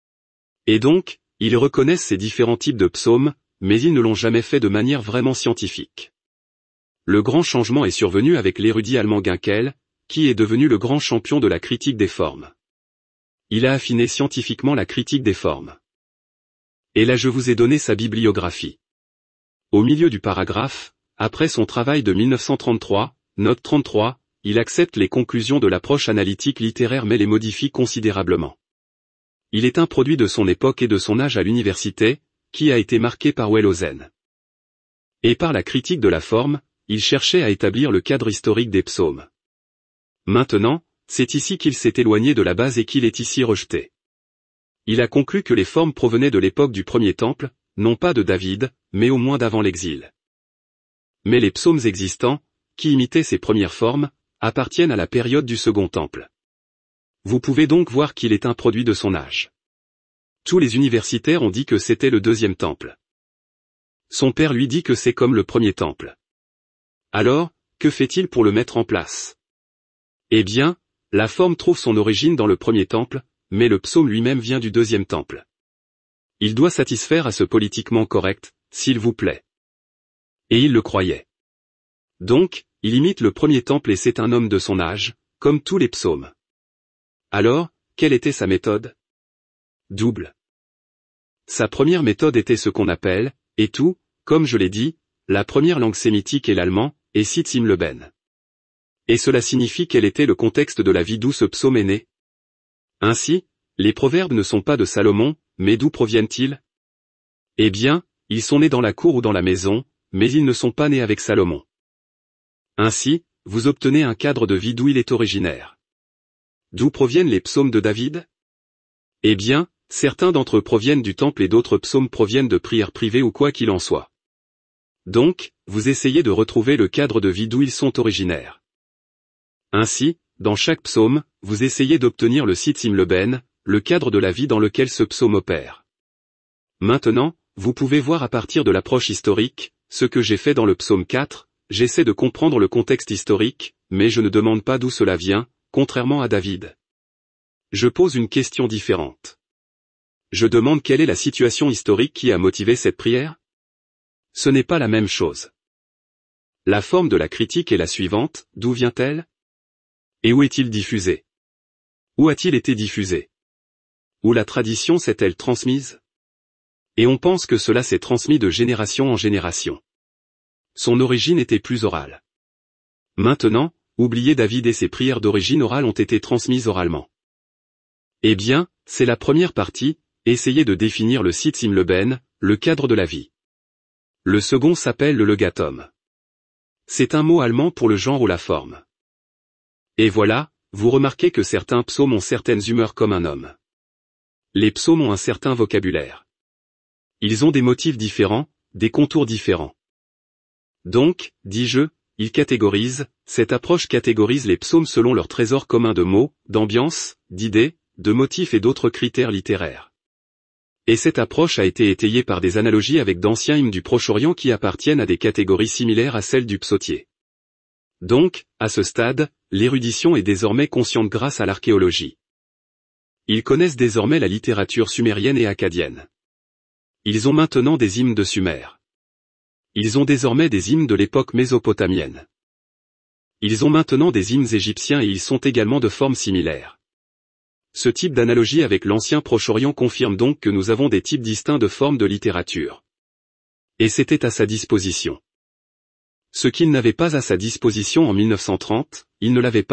Et donc, ils reconnaissent ces différents types de psaumes, mais ils ne l'ont jamais fait de manière vraiment scientifique. Le grand changement est survenu avec l'érudit allemand Ginkel, qui est devenu le grand champion de la critique des formes. Il a affiné scientifiquement la critique des formes. Et là je vous ai donné sa bibliographie. Au milieu du paragraphe, après son travail de 1933, note 33, il accepte les conclusions de l'approche analytique littéraire mais les modifie considérablement. Il est un produit de son époque et de son âge à l'université, qui a été marqué par Wellhausen. Et par la critique de la forme, il cherchait à établir le cadre historique des psaumes. Maintenant, c'est ici qu'il s'est éloigné de la base et qu'il est ici rejeté. Il a conclu que les formes provenaient de l'époque du premier temple, non pas de David, mais au moins d'avant l'exil. Mais les psaumes existants, qui imitaient ces premières formes, appartiennent à la période du second temple. Vous pouvez donc voir qu'il est un produit de son âge. Tous les universitaires ont dit que c'était le deuxième temple. Son père lui dit que c'est comme le premier temple. Alors, que fait-il pour le mettre en place? Eh bien, la forme trouve son origine dans le premier temple, mais le psaume lui-même vient du deuxième temple. Il doit satisfaire à ce politiquement correct, s'il vous plaît. Et il le croyait. Donc, il imite le premier temple et c'est un homme de son âge, comme tous les psaumes. Alors, quelle était sa méthode? Double. Sa première méthode était ce qu'on appelle, et tout, comme je l'ai dit, la première langue sémitique est l'allemand, et Sitzim le Ben. Et cela signifie quel était le contexte de la vie d'où ce psaume est né. Ainsi, les proverbes ne sont pas de Salomon, mais d'où proviennent-ils? Eh bien, ils sont nés dans la cour ou dans la maison, mais ils ne sont pas nés avec Salomon. Ainsi, vous obtenez un cadre de vie d'où il est originaire. D'où proviennent les psaumes de David? Eh bien, certains d'entre eux proviennent du temple et d'autres psaumes proviennent de prières privées ou quoi qu'il en soit. Donc, vous essayez de retrouver le cadre de vie d'où ils sont originaires. Ainsi, dans chaque psaume, vous essayez d'obtenir le Sitzim le Ben, le cadre de la vie dans lequel ce psaume opère. Maintenant, vous pouvez voir à partir de l'approche historique, ce que j'ai fait dans le psaume 4, j'essaie de comprendre le contexte historique, mais je ne demande pas d'où cela vient, contrairement à David. Je pose une question différente. Je demande quelle est la situation historique qui a motivé cette prière? Ce n'est pas la même chose. La forme de la critique est la suivante, d'où vient-elle? Et où est-il diffusé? Où a-t-il été diffusé? Où la tradition s'est-elle transmise? Et on pense que cela s'est transmis de génération en génération. Son origine était plus orale. Maintenant, oubliez David et ses prières d'origine orale ont été transmises oralement. Eh bien, c'est la première partie, essayez de définir le Sitzim le Ben, le cadre de la vie. Le second s'appelle le legatum. C'est un mot allemand pour le genre ou la forme. Et voilà, vous remarquez que certains psaumes ont certaines humeurs comme un homme. Les psaumes ont un certain vocabulaire. Ils ont des motifs différents, des contours différents. Donc, dis-je, ils catégorisent, cette approche catégorise les psaumes selon leur trésor commun de mots, d'ambiance, d'idées, de motifs et d'autres critères littéraires. Et cette approche a été étayée par des analogies avec d'anciens hymnes du Proche-Orient qui appartiennent à des catégories similaires à celles du psautier. Donc, à ce stade, l'érudition est désormais consciente grâce à l'archéologie. Ils connaissent désormais la littérature sumérienne et akkadienne. Ils ont maintenant des hymnes de Sumer. Ils ont désormais des hymnes de l'époque mésopotamienne. Ils ont maintenant des hymnes égyptiens et ils sont également de formes similaires. Ce type d'analogie avec l'ancien Proche-Orient confirme donc que nous avons des types distincts de formes de littérature. Et c'était à sa disposition. Ce qu'il n'avait pas à sa disposition en 1930, il ne l'avait pas,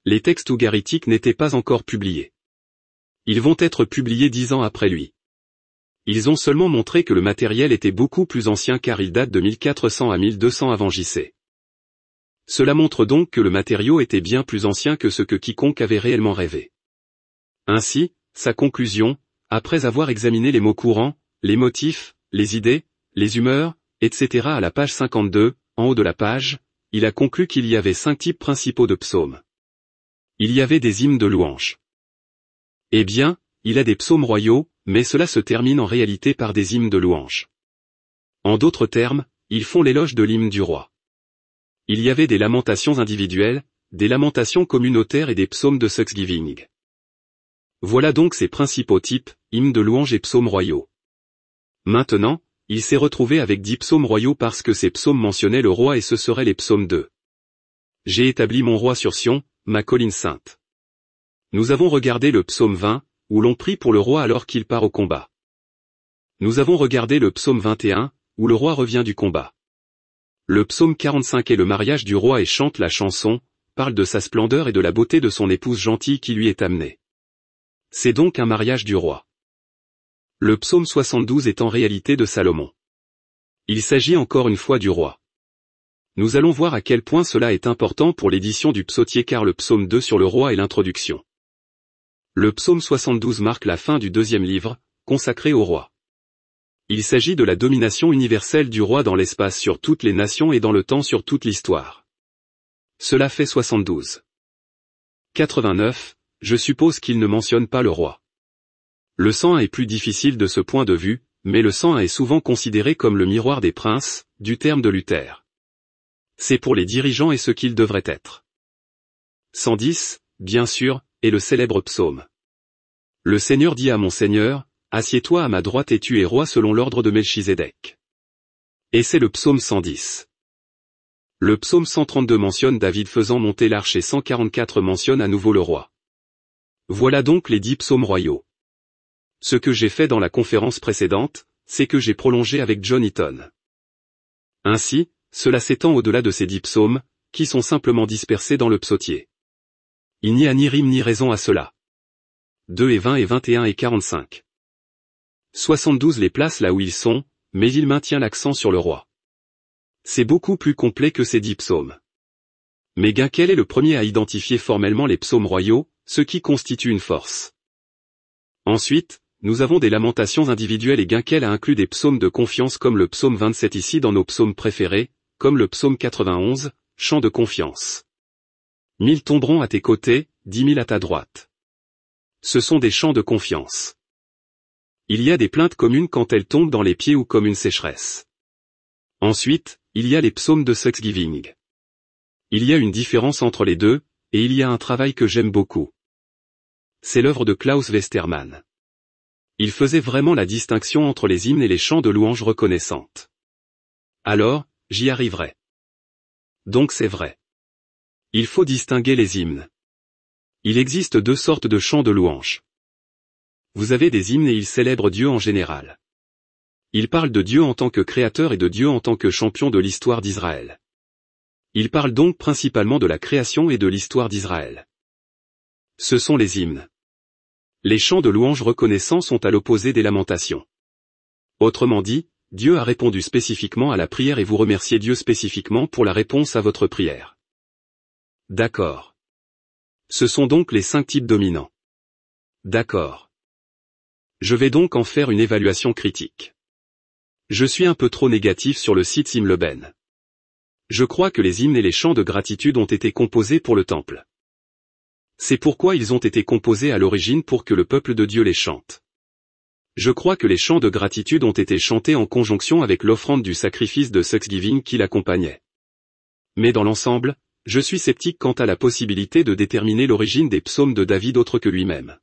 les textes ougaritiques n'étaient pas encore publiés. Ils vont être publiés 10 ans après lui. Ils ont seulement montré que le matériel était beaucoup plus ancien car il date de 1400 à 1200 avant JC. Cela montre donc que le matériau était bien plus ancien que ce que quiconque avait réellement rêvé. Ainsi, sa conclusion, après avoir examiné les mots courants, les motifs, les idées, les humeurs, etc. à la page 52, en haut de la page, il a conclu qu'il y avait 5 types principaux de psaumes. Il y avait des hymnes de louange. Eh bien, il a des psaumes royaux, mais cela se termine en réalité par des hymnes de louange. En d'autres termes, ils font l'éloge de l'hymne du roi. Il y avait des lamentations individuelles, des lamentations communautaires et des psaumes de Thanksgiving. Voilà donc ses principaux types, hymnes de louange et psaumes royaux. Maintenant, il s'est retrouvé avec 10 psaumes royaux parce que ces psaumes mentionnaient le roi et ce seraient les psaumes 2. J'ai établi mon roi sur Sion, ma colline sainte. Nous avons regardé le psaume 20, où l'on prie pour le roi alors qu'il part au combat. Nous avons regardé le psaume 21, où le roi revient du combat. Le psaume 45 est le mariage du roi et chante la chanson, parle de sa splendeur et de la beauté de son épouse gentille qui lui est amenée. C'est donc un mariage du roi. Le psaume 72 est en réalité de Salomon. Il s'agit encore une fois du roi. Nous allons voir à quel point cela est important pour l'édition du psautier car le psaume 2 sur le roi est l'introduction. Le psaume 72 marque la fin du deuxième livre, consacré au roi. Il s'agit de la domination universelle du roi dans l'espace sur toutes les nations et dans le temps sur toute l'histoire. Cela fait 72. 89, je suppose qu'il ne mentionne pas le roi. Le 101 est plus difficile de ce point de vue, mais le 101 est souvent considéré comme le miroir des princes, du terme de Luther. C'est pour les dirigeants et ce qu'ils devraient être. 110, bien sûr, est le célèbre psaume. Le Seigneur dit à mon Seigneur, assieds-toi à ma droite et tu es roi selon l'ordre de Melchizedek. Et c'est le psaume 110. Le psaume 132 mentionne David faisant monter l'arche et 144 mentionne à nouveau le roi. Voilà donc les 10 psaumes royaux. Ce que j'ai fait dans la conférence précédente, c'est que j'ai prolongé avec John Eaton. Ainsi, cela s'étend au-delà de ces 10 psaumes, qui sont simplement dispersés dans le psautier. Il n'y a ni rime ni raison à cela. 2 et 20 et 21 et 45. 72 les place là où ils sont, mais il maintient l'accent sur le roi. C'est beaucoup plus complet que ces 10 psaumes. Mais quel est le premier à identifier formellement les psaumes royaux, ce qui constitue une force. Ensuite, nous avons des lamentations individuelles et quel a inclus des psaumes de confiance comme le psaume 27 ici dans nos psaumes préférés, comme le psaume 91, chant de confiance. 1000 tomberont à tes côtés, 10 000 à ta droite. Ce sont des chants de confiance. Il y a des plaintes communes quand elles tombent dans les pieds ou comme une sécheresse. Ensuite, il y a les psaumes de Thanksgiving. Il y a une différence entre les deux, et il y a un travail que j'aime beaucoup. C'est l'œuvre de Klaus Westermann. Il faisait vraiment la distinction entre les hymnes et les chants de louange reconnaissantes. Alors, j'y arriverai. Donc c'est vrai. Il faut distinguer les hymnes. Il existe 2 sortes de chants de louange. Vous avez des hymnes et ils célèbrent Dieu en général. Ils parlent de Dieu en tant que créateur et de Dieu en tant que champion de l'histoire d'Israël. Ils parlent donc principalement de la création et de l'histoire d'Israël. Ce sont les hymnes. Les chants de louange reconnaissants sont à l'opposé des lamentations. Autrement dit, Dieu a répondu spécifiquement à la prière et vous remerciez Dieu spécifiquement pour la réponse à votre prière. D'accord. Ce sont donc les 5 types dominants. D'accord. Je vais donc en faire une évaluation critique. Je suis un peu trop négatif sur le site Hymnleben. Je crois que les hymnes et les chants de gratitude ont été composés pour le temple. C'est pourquoi ils ont été composés à l'origine pour que le peuple de Dieu les chante. Je crois que les chants de gratitude ont été chantés en conjonction avec l'offrande du sacrifice de Thanksgiving qui l'accompagnait. Mais dans l'ensemble, je suis sceptique quant à la possibilité de déterminer l'origine des psaumes de David autre que lui-même.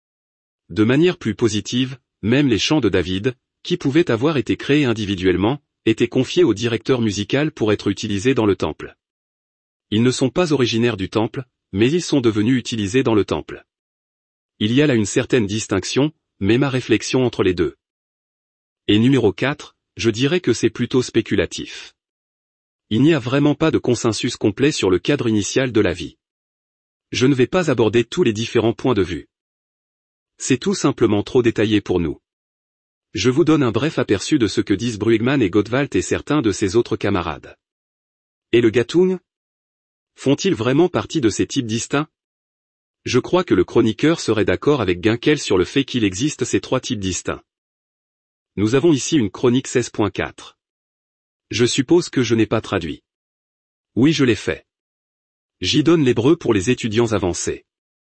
De manière plus positive, même les chants de David, qui pouvaient avoir été créés individuellement, étaient confiés au directeur musical pour être utilisés dans le temple. Ils ne sont pas originaires du temple, mais ils sont devenus utilisés dans le temple. Il y a là une certaine distinction, mais ma réflexion entre les deux. Et numéro 4, je dirais que c'est plutôt spéculatif. Il n'y a vraiment pas de consensus complet sur le cadre initial de la vie. Je ne vais pas aborder tous les différents points de vue. C'est tout simplement trop détaillé pour nous. Je vous donne un bref aperçu de ce que disent Brugman et Gottwald et certains de ses autres camarades. Et le Gattung? Font-ils vraiment partie de ces types distincts? Je crois que le chroniqueur serait d'accord avec Ginkel sur le fait qu'il existe ces trois types distincts. Nous avons ici une chronique 16.4. Je suppose que je n'ai pas traduit. Oui, je l'ai fait. J'y donne l'hébreu pour les étudiants avancés.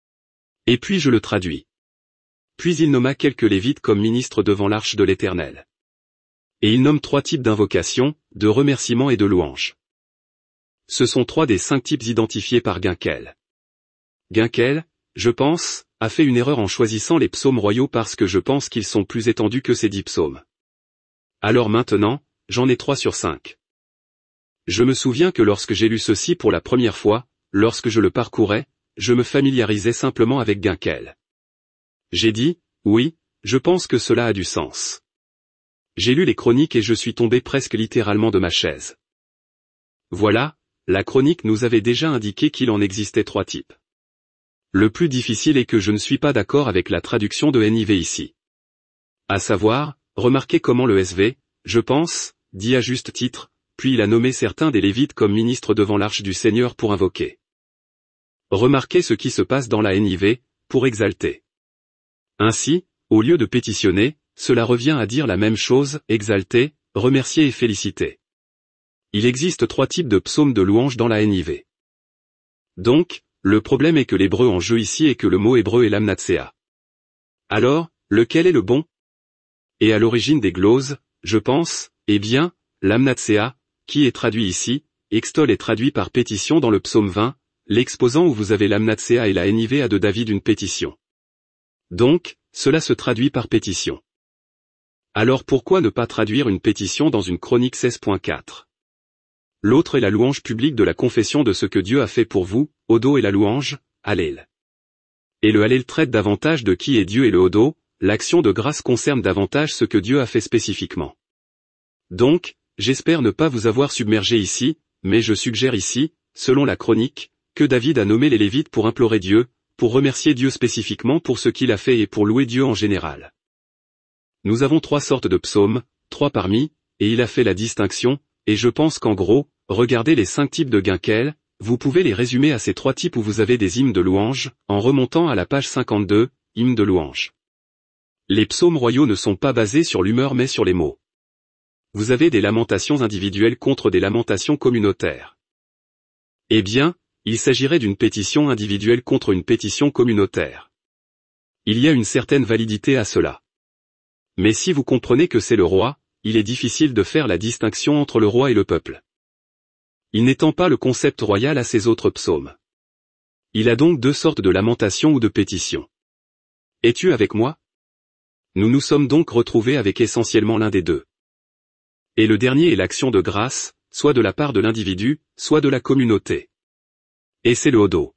Et puis je le traduis. Puis il nomma quelques Lévites comme ministres devant l'arche de l'Éternel. Et il nomme trois types d'invocations, de remerciements et de louanges. Ce sont trois des 5 types identifiés par Ginkel. Ginkel, je pense, a fait une erreur en choisissant les psaumes royaux parce que je pense qu'ils sont plus étendus que ces 10 psaumes. Alors maintenant, j'en ai 3 sur 5. Je me souviens que lorsque j'ai lu ceci pour la première fois, lorsque je le parcourais, je me familiarisais simplement avec Ginkel. J'ai dit, oui, je pense que cela a du sens. J'ai lu les chroniques et je suis tombé presque littéralement de ma chaise. Voilà, la chronique nous avait déjà indiqué qu'il en existait 3 types. Le plus difficile est que je ne suis pas d'accord avec la traduction de NIV ici. À savoir, remarquez comment le SV, je pense, dit à juste titre, puis il a nommé certains des Lévites comme ministres devant l'arche du Seigneur pour invoquer. Remarquez ce qui se passe dans la NIV, pour exalter. Ainsi, au lieu de pétitionner, cela revient à dire la même chose, exalter, remercier et féliciter. Il existe 3 types de psaumes de louange dans la NIV. Donc, le problème est que l'hébreu en jeu ici est que le mot hébreu est lamnatsea. Alors, lequel est le bon? Et à l'origine des gloses, je pense, eh bien, lamnatsea, qui est traduit ici, extol est traduit par pétition dans le psaume 20, l'exposant où vous avez lamnatsea et la NIV a de David une pétition. Donc, cela se traduit par pétition. Alors pourquoi ne pas traduire une pétition dans une chronique 16.4? L'autre est la louange publique de la confession de ce que Dieu a fait pour vous, Odo et la louange, Hallel. Et le Hallel traite davantage de qui est Dieu et le Odo, l'action de grâce concerne davantage ce que Dieu a fait spécifiquement. Donc, j'espère ne pas vous avoir submergé ici, mais je suggère ici, selon la chronique, que David a nommé les Lévites pour implorer Dieu, pour remercier Dieu spécifiquement pour ce qu'il a fait et pour louer Dieu en général. Nous avons 3 sortes de psaumes, 3 parmi, et il a fait la distinction, et je pense qu'en gros, regardez les 5 types de Ginkel, vous pouvez les résumer à ces 3 types où vous avez des hymnes de louange, en remontant à la page 52, hymnes de louange. Les psaumes royaux ne sont pas basés sur l'humeur mais sur les mots. Vous avez des lamentations individuelles contre des lamentations communautaires. Eh bien, il s'agirait d'une pétition individuelle contre une pétition communautaire. Il y a une certaine validité à cela. Mais si vous comprenez que c'est le roi, il est difficile de faire la distinction entre le roi et le peuple. Il n'étend pas le concept royal à ces autres psaumes. Il a donc 2 sortes de lamentations ou de pétitions. Es-tu avec moi? Nous nous sommes donc retrouvés avec essentiellement l'un des 2. Et le dernier est l'action de grâce, soit de la part de l'individu, soit de la communauté. Et c'est le Odo.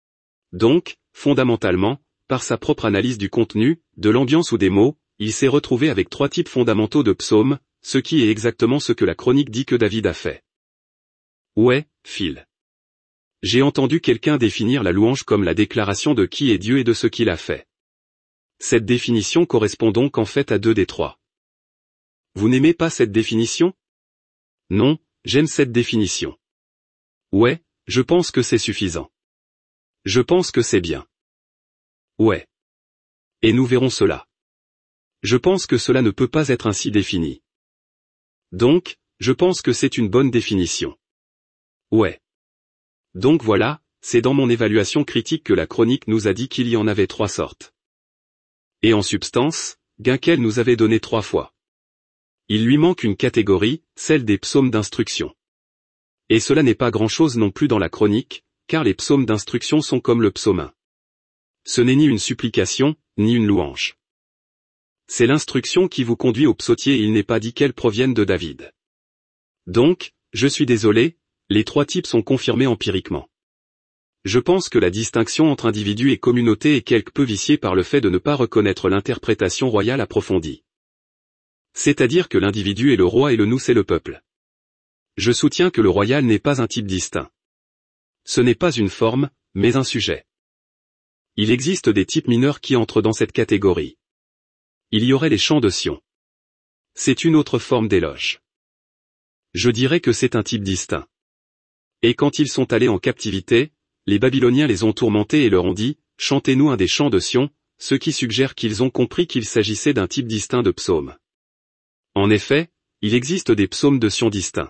Donc, fondamentalement, par sa propre analyse du contenu, de l'ambiance ou des mots, il s'est retrouvé avec 3 types fondamentaux de psaumes, ce qui est exactement ce que la chronique dit que David a fait. Ouais, Phil. J'ai entendu quelqu'un définir la louange comme la déclaration de qui est Dieu et de ce qu'il a fait. Cette définition correspond donc en fait à 2 des 3. Vous n'aimez pas cette définition? Non, j'aime cette définition. Ouais, je pense que c'est suffisant. Je pense que c'est bien. Ouais. Et nous verrons cela. Je pense que cela ne peut pas être ainsi défini. Donc, je pense que c'est une bonne définition. Ouais. Donc voilà, c'est dans mon évaluation critique que la chronique nous a dit qu'il y en avait 3 sortes. Et en substance, Ginkel nous avait donné 3 fois. Il lui manque une catégorie, celle des psaumes d'instruction. Et cela n'est pas grand-chose non plus dans la chronique, car les psaumes d'instruction sont comme le psaume 1. Ce n'est ni une supplication, ni une louange. C'est l'instruction qui vous conduit au psautier et il n'est pas dit qu'elles proviennent de David. Donc, je suis désolé, les 3 types sont confirmés empiriquement. Je pense que la distinction entre individu et communauté est quelque peu viciée par le fait de ne pas reconnaître l'interprétation royale approfondie. C'est-à-dire que l'individu est le roi et le nous c'est le peuple. Je soutiens que le royal n'est pas un type distinct. Ce n'est pas une forme, mais un sujet. Il existe des types mineurs qui entrent dans cette catégorie. Il y aurait les chants de Sion. C'est une autre forme d'éloge. Je dirais que c'est un type distinct. Et quand ils sont allés en captivité, les Babyloniens les ont tourmentés et leur ont dit, « Chantez-nous un des chants de Sion », ce qui suggère qu'ils ont compris qu'il s'agissait d'un type distinct de psaume. En effet, il existe des psaumes de Sion distincts.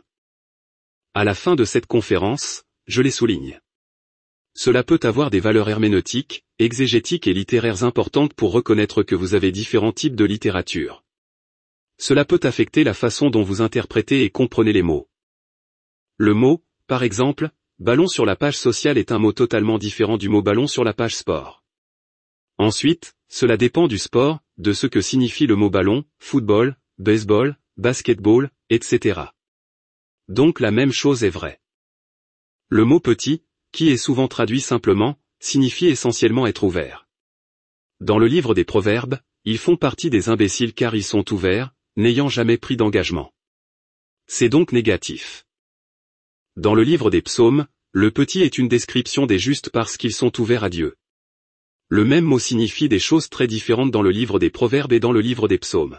À la fin de cette conférence, je les souligne. Cela peut avoir des valeurs herméneutiques, exégétiques et littéraires importantes pour reconnaître que vous avez différents types de littérature. Cela peut affecter la façon dont vous interprétez et comprenez les mots. Le mot, par exemple, ballon sur la page sociale est un mot totalement différent du mot ballon sur la page sport. Ensuite, cela dépend du sport, de ce que signifie le mot ballon, football, baseball, basketball, etc. Donc la même chose est vraie. Le mot petit, qui est souvent traduit simplement, signifie essentiellement être ouvert. Dans le livre des Proverbes, ils font partie des imbéciles car ils sont ouverts, n'ayant jamais pris d'engagement. C'est donc négatif. Dans le livre des Psaumes, le petit est une description des justes parce qu'ils sont ouverts à Dieu. Le même mot signifie des choses très différentes dans le livre des Proverbes et dans le livre des Psaumes.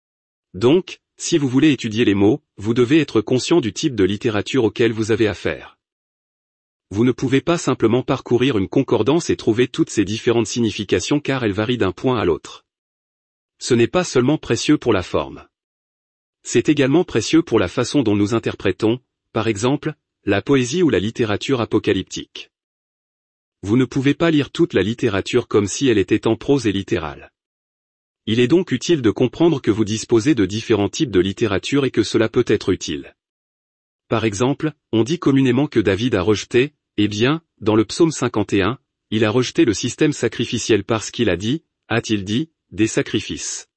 Donc, si vous voulez étudier les mots, vous devez être conscient du type de littérature auquel vous avez affaire. Vous ne pouvez pas simplement parcourir une concordance et trouver toutes ces différentes significations car elles varient d'un point à l'autre. Ce n'est pas seulement précieux pour la forme. C'est également précieux pour la façon dont nous interprétons, par exemple, la poésie ou la littérature apocalyptique. Vous ne pouvez pas lire toute la littérature comme si elle était en prose et littérale. Il est donc utile de comprendre que vous disposez de différents types de littérature et que cela peut être utile. Par exemple, on dit communément que David a rejeté, eh bien, dans le psaume 51, il a rejeté le système sacrificiel parce qu'il a dit, a-t-il dit, des sacrifices.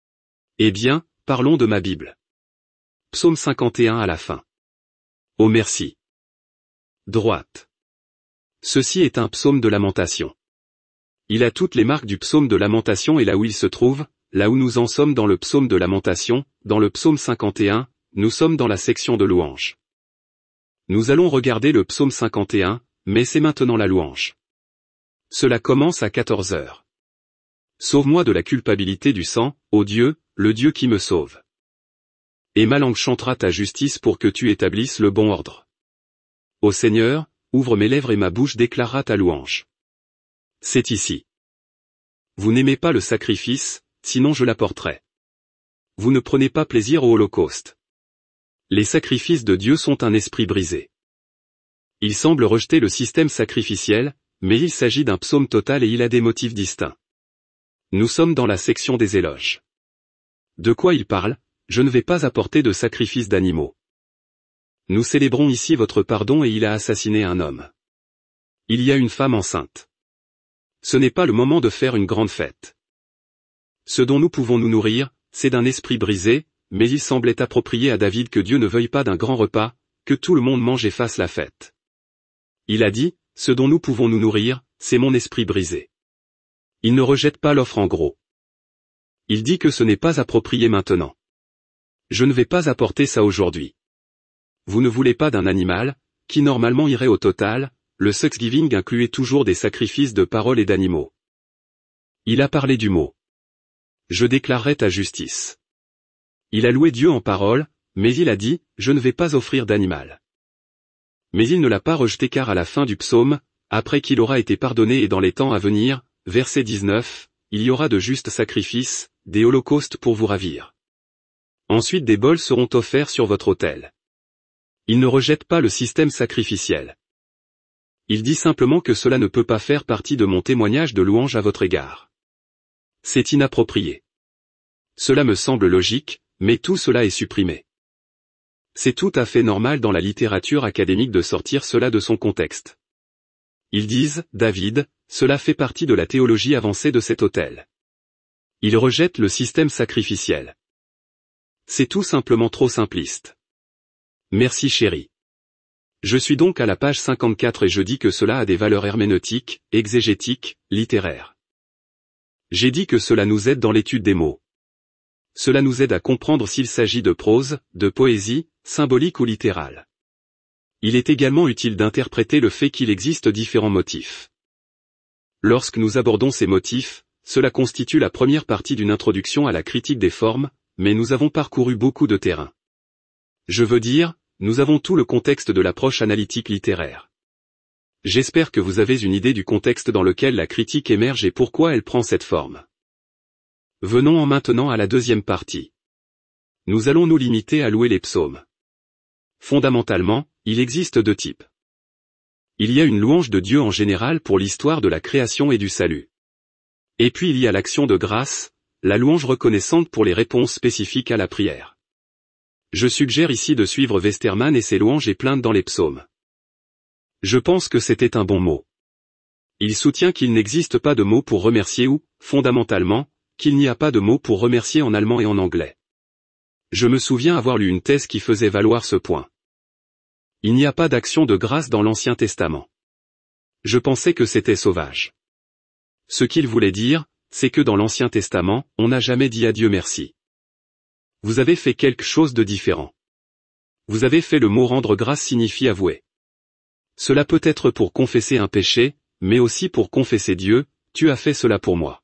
Eh bien, parlons de ma Bible. Psaume 51 à la fin. Oh merci. Droite. Ceci est un psaume de lamentation. Il a toutes les marques du psaume de lamentation et là où il se trouve, là où nous en sommes dans le psaume de lamentation, dans le psaume 51, nous sommes dans la section de louange. Nous allons regarder le psaume 51, mais c'est maintenant la louange. Cela commence à 14 heures. Sauve-moi de la culpabilité du sang, ô Dieu, le Dieu qui me sauve. Et ma langue chantera ta justice pour que tu établisses le bon ordre. Ô Seigneur, ouvre mes lèvres et ma bouche déclarera ta louange. C'est ici. Vous n'aimez pas le sacrifice, sinon je l'apporterai. Vous ne prenez pas plaisir au holocauste. Les sacrifices de Dieu sont un esprit brisé. Il semble rejeter le système sacrificiel, mais il s'agit d'un psaume total et il a des motifs distincts. Nous sommes dans la section des éloges. De quoi il parle? Je ne vais pas apporter de sacrifice d'animaux. Nous célébrons ici votre pardon et il a assassiné un homme. Il y a une femme enceinte. Ce n'est pas le moment de faire une grande fête. Ce dont nous pouvons nous nourrir, c'est d'un esprit brisé, mais il semblait approprié à David que Dieu ne veuille pas d'un grand repas, que tout le monde mange et fasse la fête. Il a dit, ce dont nous pouvons nous nourrir, c'est mon esprit brisé. Il ne rejette pas l'offre en gros. Il dit que ce n'est pas approprié maintenant. Je ne vais pas apporter ça aujourd'hui. Vous ne voulez pas d'un animal, qui normalement irait au total, le Thanksgiving incluait toujours des sacrifices de paroles et d'animaux. Il a parlé du mot. Je déclarerai ta justice. Il a loué Dieu en parole, mais il a dit, je ne vais pas offrir d'animal. Mais il ne l'a pas rejeté car à la fin du psaume, après qu'il aura été pardonné et dans les temps à venir, verset 19, il y aura de justes sacrifices, des holocaustes pour vous ravir. Ensuite des bols seront offerts sur votre autel. Il ne rejette pas le système sacrificiel. Il dit simplement que cela ne peut pas faire partie de mon témoignage de louange à votre égard. C'est inapproprié. Cela me semble logique, mais tout cela est supprimé. C'est tout à fait normal dans la littérature académique de sortir cela de son contexte. Ils disent, David, cela fait partie de la théologie avancée de cet autel. Ils rejettent le système sacrificiel. C'est tout simplement trop simpliste. Merci chérie. Je suis donc à la page 54 et je dis que cela a des valeurs herméneutiques, exégétiques, littéraires. J'ai dit que cela nous aide dans l'étude des mots. Cela nous aide à comprendre s'il s'agit de prose, de poésie, symbolique ou littérale. Il est également utile d'interpréter le fait qu'il existe différents motifs. Lorsque nous abordons ces motifs, cela constitue la première partie d'une introduction à la critique des formes, mais nous avons parcouru beaucoup de terrain. Je veux dire, nous avons tout le contexte de l'approche analytique littéraire. J'espère que vous avez une idée du contexte dans lequel la critique émerge et pourquoi elle prend cette forme. Venons maintenant à la deuxième partie. Nous allons nous limiter à louer les psaumes. Fondamentalement, il existe deux types. Il y a une louange de Dieu en général pour l'histoire de la création et du salut. Et puis il y a l'action de grâce, la louange reconnaissante pour les réponses spécifiques à la prière. Je suggère ici de suivre Westermann et ses louanges et plaintes dans les psaumes. Je pense que c'était un bon mot. Il soutient qu'il n'existe pas de mot pour remercier ou, fondamentalement, qu'il n'y a pas de mot pour remercier en allemand et en anglais. Je me souviens avoir lu une thèse qui faisait valoir ce point. Il n'y a pas d'action de grâce dans l'Ancien Testament. Je pensais que c'était sauvage. Ce qu'il voulait dire, c'est que dans l'Ancien Testament, on n'a jamais dit à Dieu merci. Vous avez fait quelque chose de différent. Vous avez fait le mot rendre grâce signifie avouer. Cela peut être pour confesser un péché, mais aussi pour confesser Dieu, tu as fait cela pour moi.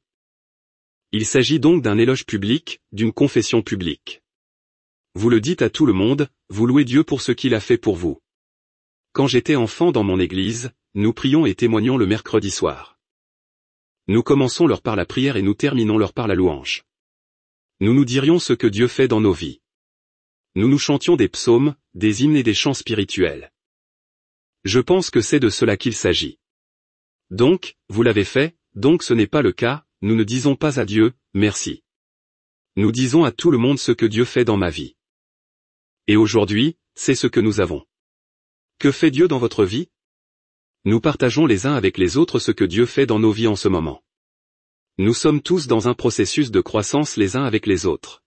Il s'agit donc d'un éloge public, d'une confession publique. Vous le dites à tout le monde, vous louez Dieu pour ce qu'il a fait pour vous. Quand j'étais enfant dans mon église, nous prions et témoignons le mercredi soir. Nous commençons l'heure par la prière et nous terminons l'heure par la louange. Nous nous dirions ce que Dieu fait dans nos vies. Nous nous chantions des psaumes, des hymnes et des chants spirituels. Je pense que c'est de cela qu'il s'agit. Donc, vous l'avez fait, donc ce n'est pas le cas, nous ne disons pas à Dieu, merci. Nous disons à tout le monde ce que Dieu fait dans ma vie. Et aujourd'hui, c'est ce que nous avons. Que fait Dieu dans votre vie? Nous partageons les uns avec les autres ce que Dieu fait dans nos vies en ce moment. Nous sommes tous dans un processus de croissance les uns avec les autres.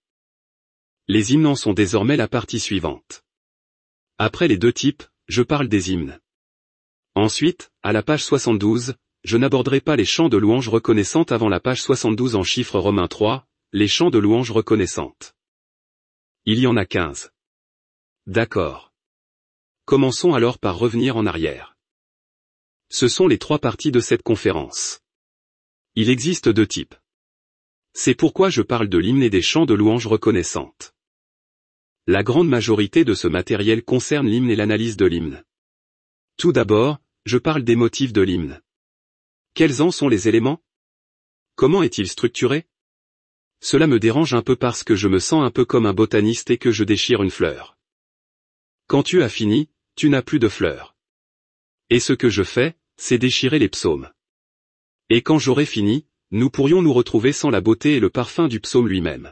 Les hymnes en sont désormais la partie suivante. Après les deux types, je parle des hymnes. Ensuite, à la page 72, je n'aborderai pas les chants de louange reconnaissante avant la page 72 en chiffres romains 3, les chants de louange reconnaissante. Il y en a 15. D'accord. Commençons alors par revenir en arrière. Ce sont les trois parties de cette conférence. Il existe deux types. C'est pourquoi je parle de l'hymne et des chants de louange reconnaissante. La grande majorité de ce matériel concerne l'hymne et l'analyse de l'hymne. Tout d'abord, je parle des motifs de l'hymne. Quels en sont les éléments? Comment est-il structuré? Cela me dérange un peu parce que je me sens un peu comme un botaniste et que je déchire une fleur. Quand tu as fini, tu n'as plus de fleurs. Et ce que je fais, c'est déchirer les psaumes. Et quand j'aurai fini, nous pourrions nous retrouver sans la beauté et le parfum du psaume lui-même.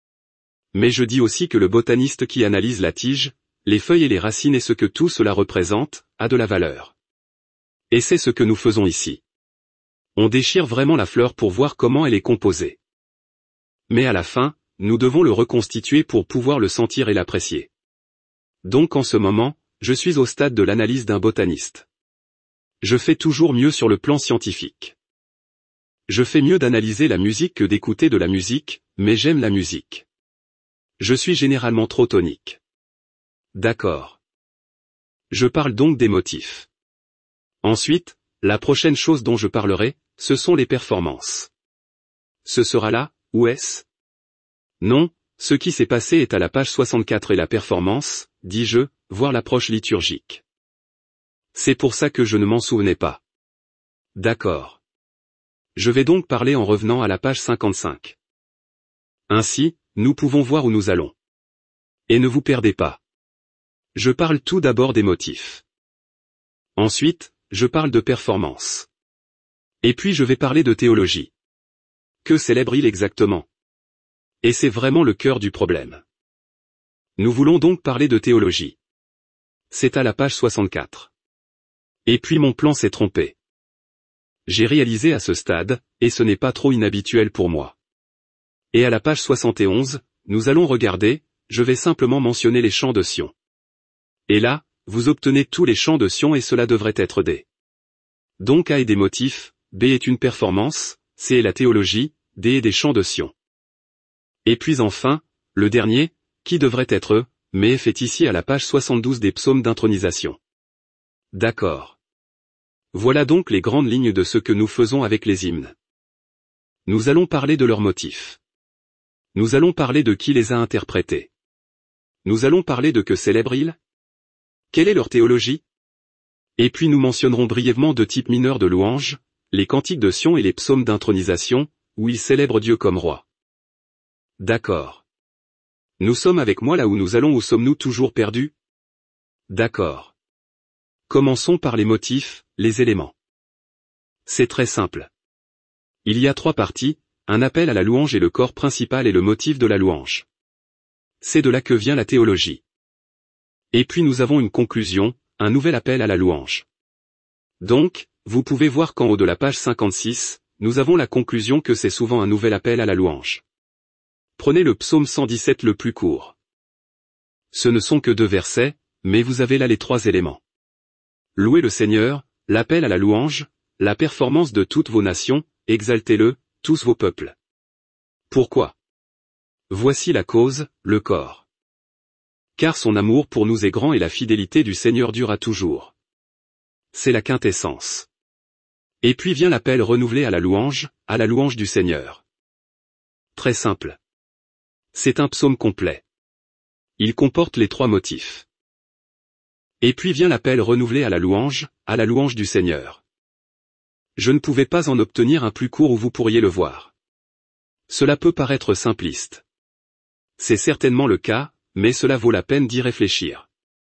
Mais je dis aussi que le botaniste qui analyse la tige, les feuilles et les racines et ce que tout cela représente, a de la valeur. Et c'est ce que nous faisons ici. On déchire vraiment la fleur pour voir comment elle est composée. Mais à la fin, nous devons le reconstituer pour pouvoir le sentir et l'apprécier. Donc en ce moment, je suis au stade de l'analyse d'un botaniste. Je fais toujours mieux sur le plan scientifique. Je fais mieux d'analyser la musique que d'écouter de la musique, mais j'aime la musique. Je suis généralement trop tonique. D'accord. Je parle donc des motifs. Ensuite, la prochaine chose dont je parlerai, ce sont les performances. Ce sera là, où est-ce? Non, ce qui s'est passé est à la page 64 et la performance, dis-je, voir l'approche liturgique. C'est pour ça que je ne m'en souvenais pas. D'accord. Je vais donc parler en revenant à la page 55. Ainsi, nous pouvons voir où nous allons. Et ne vous perdez pas. Je parle tout d'abord des motifs. Ensuite, je parle de performance. Et puis je vais parler de théologie. Que célèbre-t-il exactement? Et c'est vraiment le cœur du problème. Nous voulons donc parler de théologie. C'est à la page 64. Et puis mon plan s'est trompé. J'ai réalisé à ce stade, et ce n'est pas trop inhabituel pour moi. Et à la page 71, nous allons regarder, je vais simplement mentionner les chants de Sion. Et là, vous obtenez tous les chants de Sion et cela devrait être D. Donc A est des motifs, B est une performance, C est la théologie, D est des chants de Sion. Et puis enfin, le dernier, qui devrait être E, mais F est ici à la page 72 des psaumes d'intronisation. D'accord. Voilà donc les grandes lignes de ce que nous faisons avec les hymnes. Nous allons parler de leurs motifs. Nous allons parler de qui les a interprétés. Nous allons parler de que célèbrent-ils? Quelle est leur théologie? Et puis nous mentionnerons brièvement deux types mineurs de louanges, les cantiques de Sion et les psaumes d'intronisation, où ils célèbrent Dieu comme roi. D'accord. Nous sommes avec moi là où nous allons ou sommes-nous toujours perdus? D'accord. Commençons par les motifs, les éléments. C'est très simple. Il y a trois parties, un appel à la louange et le corps principal est le motif de la louange. C'est de là que vient la théologie. Et puis nous avons une conclusion, un nouvel appel à la louange. Donc, vous pouvez voir qu'en haut de la page 56, nous avons la conclusion que c'est souvent un nouvel appel à la louange. Prenez le psaume 117 le plus court. Ce ne sont que 2 versets, mais vous avez là les 3 éléments. Louez le Seigneur, l'appel à la louange, la performance de toutes vos nations, exaltez-le, tous vos peuples. Pourquoi? Voici la cause, le corps. Car son amour pour nous est grand et la fidélité du Seigneur dure à toujours. C'est la quintessence. Et puis vient l'appel renouvelé à la louange du Seigneur. Très simple. C'est un psaume complet. Il comporte les 3 motifs. Et puis vient l'appel renouvelé à la louange du Seigneur. Je ne pouvais pas en obtenir un plus court où vous pourriez le voir. Cela peut paraître simpliste. C'est certainement le cas, mais cela vaut la peine d'y réfléchir.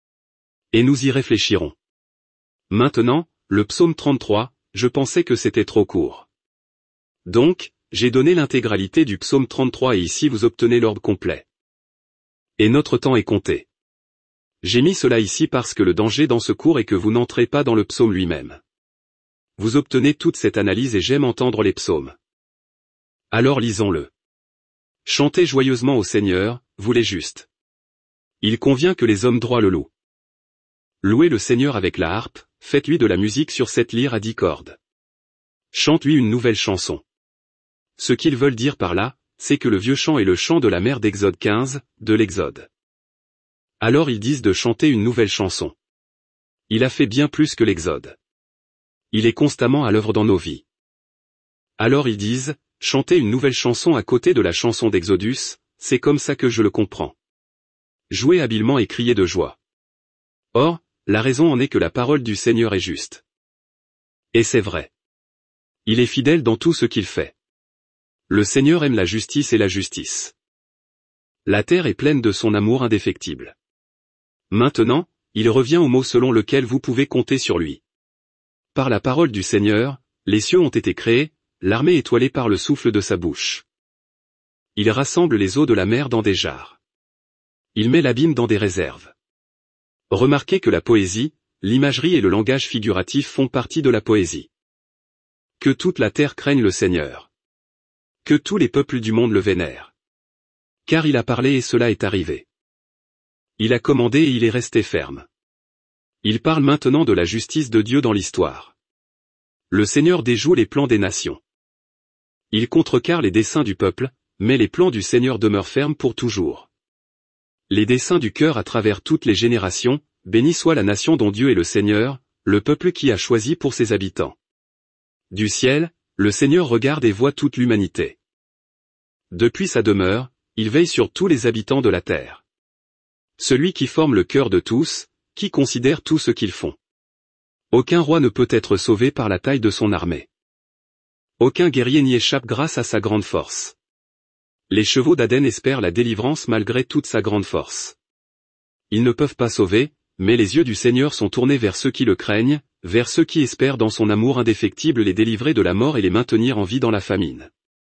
Et nous y réfléchirons. Maintenant, le psaume 33, je pensais que c'était trop court. Donc, j'ai donné l'intégralité du psaume 33 et ici vous obtenez l'ordre complet. Et notre temps est compté. J'ai mis cela ici parce que le danger dans ce cours est que vous n'entrez pas dans le psaume lui-même. Vous obtenez toute cette analyse et j'aime entendre les psaumes. Alors lisons-le. Chantez joyeusement au Seigneur, vous les justes. Il convient que les hommes droits le louent. Louez le Seigneur avec la harpe, faites-lui de la musique sur cette lyre à 10 cordes. Chante-lui une nouvelle chanson. Ce qu'ils veulent dire par là, c'est que le vieux chant est le chant de la mer d'Exode 15, de l'Exode. Alors ils disent de chanter une nouvelle chanson. Il a fait bien plus que l'Exode. Il est constamment à l'œuvre dans nos vies. Alors ils disent, chantez une nouvelle chanson à côté de la chanson d'Exodus, c'est comme ça que je le comprends. Jouez habilement et criez de joie. Or, la raison en est que la parole du Seigneur est juste. Et c'est vrai. Il est fidèle dans tout ce qu'il fait. Le Seigneur aime la justice et la justice. La terre est pleine de son amour indéfectible. Maintenant, il revient au mot selon lequel vous pouvez compter sur lui. Par la parole du Seigneur, les cieux ont été créés, l'armée étoilée par le souffle de sa bouche. Il rassemble les eaux de la mer dans des jarres. Il met l'abîme dans des réserves. Remarquez que la poésie, l'imagerie et le langage figuratif font partie de la poésie. Que toute la terre craigne le Seigneur. Que tous les peuples du monde le vénèrent. Car il a parlé et cela est arrivé. Il a commandé et il est resté ferme. Il parle maintenant de la justice de Dieu dans l'histoire. Le Seigneur déjoue les plans des nations. Il contrecarre les desseins du peuple, mais les plans du Seigneur demeurent fermes pour toujours. Les desseins du cœur à travers toutes les générations, béni soit la nation dont Dieu est le Seigneur, le peuple qui a choisi pour ses habitants. Du ciel, le Seigneur regarde et voit toute l'humanité. Depuis sa demeure, il veille sur tous les habitants de la terre. Celui qui forme le cœur de tous, qui considère tout ce qu'ils font. Aucun roi ne peut être sauvé par la taille de son armée. Aucun guerrier n'y échappe grâce à sa grande force. Les chevaux d'Aden espèrent la délivrance malgré toute sa grande force. Ils ne peuvent pas sauver, mais les yeux du Seigneur sont tournés vers ceux qui le craignent, vers ceux qui espèrent dans son amour indéfectible les délivrer de la mort et les maintenir en vie dans la famine.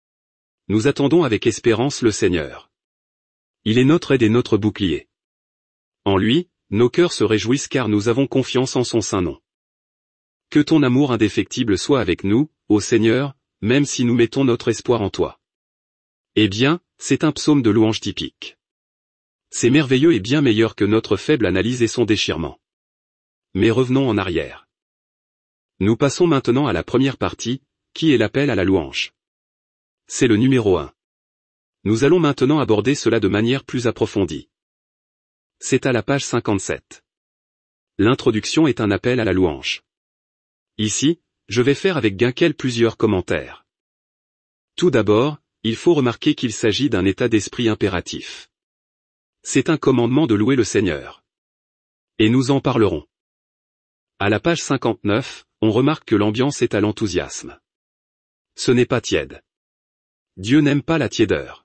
Nous attendons avec espérance le Seigneur. Il est notre aide et notre bouclier. En lui, nos cœurs se réjouissent car nous avons confiance en son saint nom. Que ton amour indéfectible soit avec nous, ô Seigneur, même si nous mettons notre espoir en toi. Eh bien, c'est un psaume de louange typique. C'est merveilleux et bien meilleur que notre faible analyse et son déchirement. Mais revenons en arrière. Nous passons maintenant à la première partie, qui est l'appel à la louange. C'est le numéro 1. Nous allons maintenant aborder cela de manière plus approfondie. C'est à la page 57. L'introduction est un appel à la louange. Ici, je vais faire avec Gunkel plusieurs commentaires. Tout d'abord, il faut remarquer qu'il s'agit d'un état d'esprit impératif. C'est un commandement de louer le Seigneur. Et nous en parlerons. À la page 59, on remarque que l'ambiance est à l'enthousiasme. Ce n'est pas tiède. Dieu n'aime pas la tiédeur.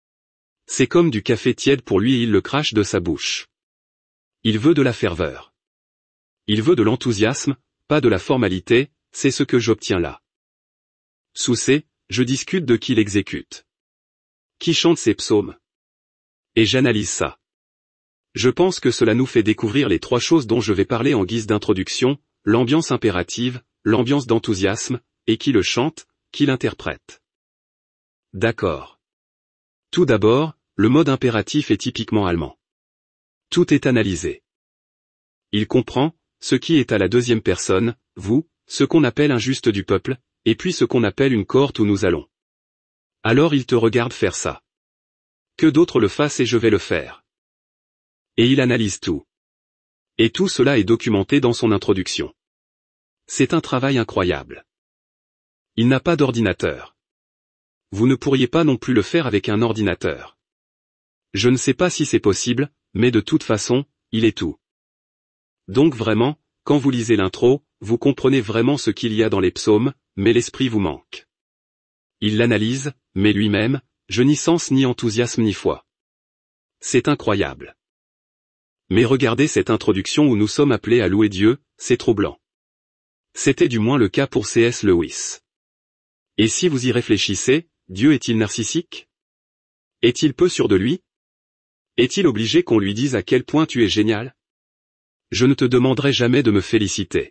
C'est comme du café tiède pour lui et il le crache de sa bouche. Il veut de la ferveur. Il veut de l'enthousiasme, pas de la formalité, c'est ce que j'obtiens là. Sous C, je discute de qui l'exécute. Qui chante ces psaumes. Et j'analyse ça. Je pense que cela nous fait découvrir les trois choses dont je vais parler en guise d'introduction, l'ambiance impérative, l'ambiance d'enthousiasme, et qui le chante, qui l'interprète. D'accord. Tout d'abord, le mode impératif est typiquement allemand. Tout est analysé. Il comprend, ce qui est à la deuxième personne, vous, ce qu'on appelle un juste du peuple, et puis ce qu'on appelle une cohorte où nous allons. Alors il te regarde faire ça. Que d'autres le fassent et je vais le faire. Et il analyse tout. Et tout cela est documenté dans son introduction. C'est un travail incroyable. Il n'a pas d'ordinateur. Vous ne pourriez pas non plus le faire avec un ordinateur. Je ne sais pas si c'est possible, mais de toute façon, il est tout. Donc vraiment, quand vous lisez l'intro, vous comprenez vraiment ce qu'il y a dans les psaumes, mais l'esprit vous manque. Il l'analyse, mais lui-même, je n'y sens ni enthousiasme ni foi. C'est incroyable. Mais regardez cette introduction où nous sommes appelés à louer Dieu, c'est troublant. C'était du moins le cas pour C.S. Lewis. Et si vous y réfléchissez, Dieu est-il narcissique? Est-il peu sûr de lui? Est-il obligé qu'on lui dise à quel point tu es génial? Je ne te demanderai jamais de me féliciter.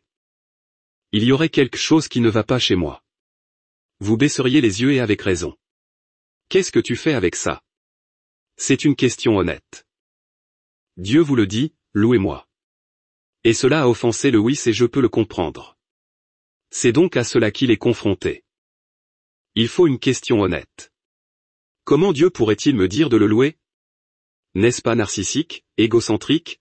Il y aurait quelque chose qui ne va pas chez moi. Vous baisseriez les yeux et avec raison. Qu'est-ce que tu fais avec ça? C'est une question honnête. Dieu vous le dit, louez-moi. Et cela a offensé Lewis et je peux le comprendre. C'est donc à cela qu'il est confronté. Il faut une question honnête. Comment Dieu pourrait-il me dire de le louer? N'est-ce pas narcissique, égocentrique?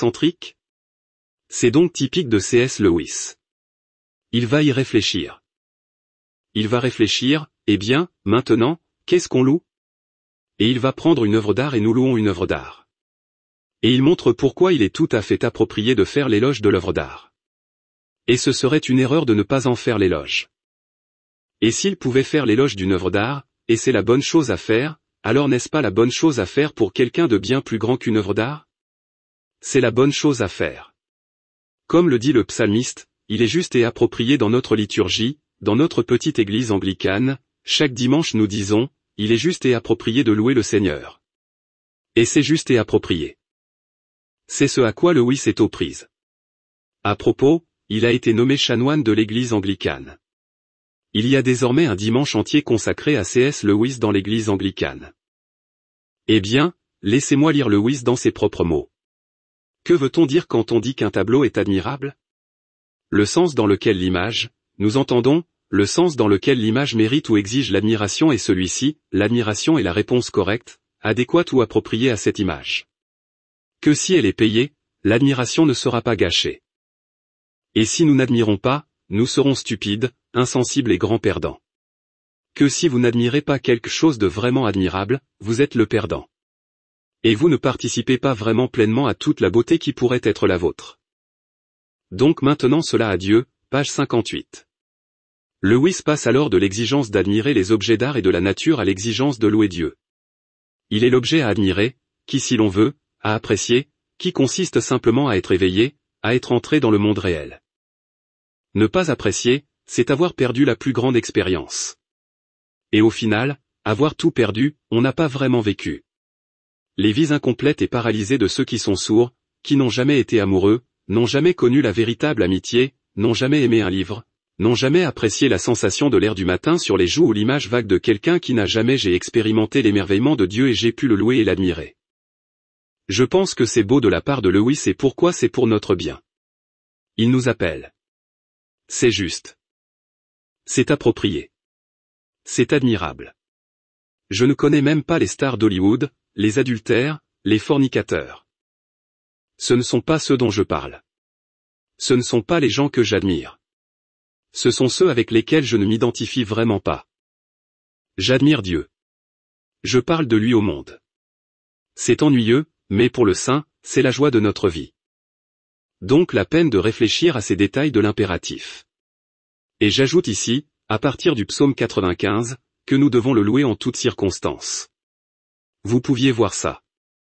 C'est donc typique de C.S. Lewis. Il va y réfléchir. Il va réfléchir, eh bien, maintenant, qu'est-ce qu'on loue? Et il va prendre une œuvre d'art et nous louons une œuvre d'art. Et il montre pourquoi il est tout à fait approprié de faire l'éloge de l'œuvre d'art. Et ce serait une erreur de ne pas en faire l'éloge. Et s'il pouvait faire l'éloge d'une œuvre d'art, et c'est la bonne chose à faire, alors n'est-ce pas la bonne chose à faire pour quelqu'un de bien plus grand qu'une œuvre d'art? C'est la bonne chose à faire. Comme le dit le psalmiste, il est juste et approprié dans notre liturgie, dans notre petite église anglicane, chaque dimanche nous disons, il est juste et approprié de louer le Seigneur. Et c'est juste et approprié. C'est ce à quoi Lewis est aux prises. À propos, il a été nommé chanoine de l'église anglicane. Il y a désormais un dimanche entier consacré à C.S. Lewis dans l'église anglicane. Eh bien, laissez-moi lire Lewis dans ses propres mots. Que veut-on dire quand on dit qu'un tableau est admirable? Le sens dans lequel l'image, nous entendons, le sens dans lequel l'image mérite ou exige l'admiration est celui-ci, l'admiration est la réponse correcte, adéquate ou appropriée à cette image. Que si elle est payée, l'admiration ne sera pas gâchée. Et si nous n'admirons pas, nous serons stupides, insensibles et grands perdants. Que si vous n'admirez pas quelque chose de vraiment admirable, vous êtes le perdant. Et vous ne participez pas vraiment pleinement à toute la beauté qui pourrait être la vôtre. Donc maintenant cela à Dieu, page 58. Lewis passe alors de l'exigence d'admirer les objets d'art et de la nature à l'exigence de louer Dieu. Il est l'objet à admirer, qui si l'on veut, à apprécier, qui consiste simplement à être éveillé, à être entré dans le monde réel. Ne pas apprécier, c'est avoir perdu la plus grande expérience. Et au final, avoir tout perdu, on n'a pas vraiment vécu. Les vies incomplètes et paralysées de ceux qui sont sourds, qui n'ont jamais été amoureux, n'ont jamais connu la véritable amitié, n'ont jamais aimé un livre, n'ont jamais apprécié la sensation de l'air du matin sur les joues ou l'image vague de quelqu'un qui n'a jamais j'ai expérimenté l'émerveillement de Dieu et j'ai pu le louer et l'admirer. Je pense que c'est beau de la part de Lewis et pourquoi c'est pour notre bien. Il nous appelle. C'est juste. C'est approprié. C'est admirable. Je ne connais même pas les stars d'Hollywood, les adultères, les fornicateurs. Ce ne sont pas ceux dont je parle. Ce ne sont pas les gens que j'admire. ce sont ceux avec lesquels je ne m'identifie vraiment pas. J'admire Dieu. Je parle de lui au monde. C'est ennuyeux, mais pour le saint, c'est la joie de notre vie. Donc la peine de réfléchir à ces détails de l'impératif. Et j'ajoute ici, à partir du psaume 95, que nous devons le louer en toutes circonstances. Vous pouviez voir ça.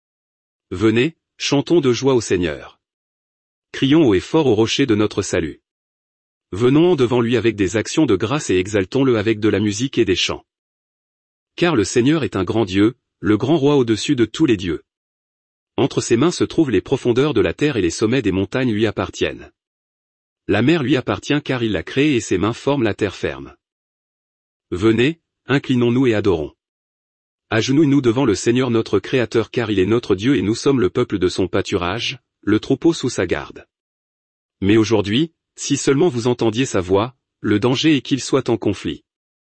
Venez, chantons de joie au Seigneur. Crions haut et fort au rocher de notre salut. Venons devant lui avec des actions de grâce et exaltons-le avec de la musique et des chants. Car le Seigneur est un grand Dieu, le grand roi au-dessus de tous les dieux. Entre ses mains se trouvent les profondeurs de la terre et les sommets des montagnes lui appartiennent. La mer lui appartient car il l'a créée et ses mains forment la terre ferme. Venez, inclinons-nous et adorons. Agenouillons-nous devant le Seigneur notre Créateur car il est notre Dieu et nous sommes le peuple de son pâturage, le troupeau sous sa garde. Mais aujourd'hui, si seulement vous entendiez sa voix, le danger est qu'ils soient en conflit.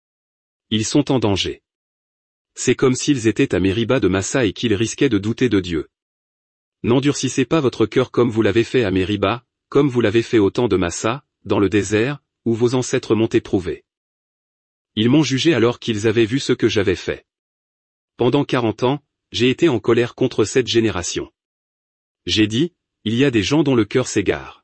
Ils sont en danger. C'est comme s'ils étaient à Mériba de Massa et qu'ils risquaient de douter de Dieu. N'endurcissez pas votre cœur comme vous l'avez fait à Mériba, comme vous l'avez fait au temps de Massa, dans le désert, où vos ancêtres m'ont éprouvé. Ils m'ont jugé alors qu'ils avaient vu ce que j'avais fait. Pendant 40 ans, j'ai été en colère contre cette génération. J'ai dit, il y a des gens dont le cœur s'égare.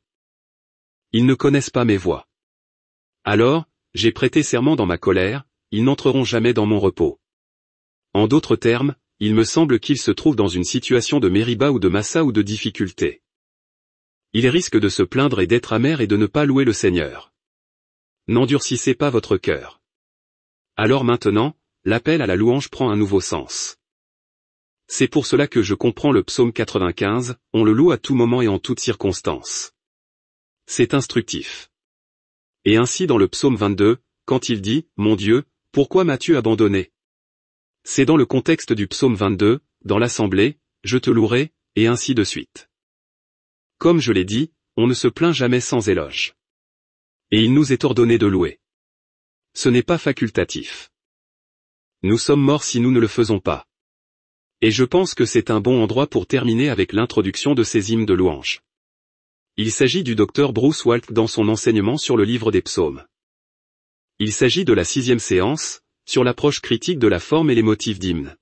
Ils ne connaissent pas mes voies. Alors, j'ai prêté serment dans ma colère, ils n'entreront jamais dans mon repos. En d'autres termes, il me semble qu'ils se trouvent dans une situation de Mériba ou de Massa ou de difficulté. Ils risquent de se plaindre et d'être amers et de ne pas louer le Seigneur. N'endurcissez pas votre cœur. Alors maintenant, l'appel à la louange prend un nouveau sens. C'est pour cela que je comprends le psaume 95, on le loue à tout moment et en toutes circonstances. C'est instructif. Et ainsi dans le psaume 22, quand il dit, « Mon Dieu, pourquoi m'as-tu abandonné ?» C'est dans le contexte du psaume 22, dans l'assemblée, « Je te louerai », et ainsi de suite. Comme je l'ai dit, on ne se plaint jamais sans éloge. Et il nous est ordonné de louer. Ce n'est pas facultatif. Nous sommes morts si nous ne le faisons pas. Et je pense que c'est un bon endroit pour terminer avec l'introduction de ces hymnes de louange. Il s'agit du Dr Bruce Waltke dans son enseignement sur le livre des psaumes. Il s'agit de la 6e séance, sur l'approche critique de la forme et les motifs d'hymnes.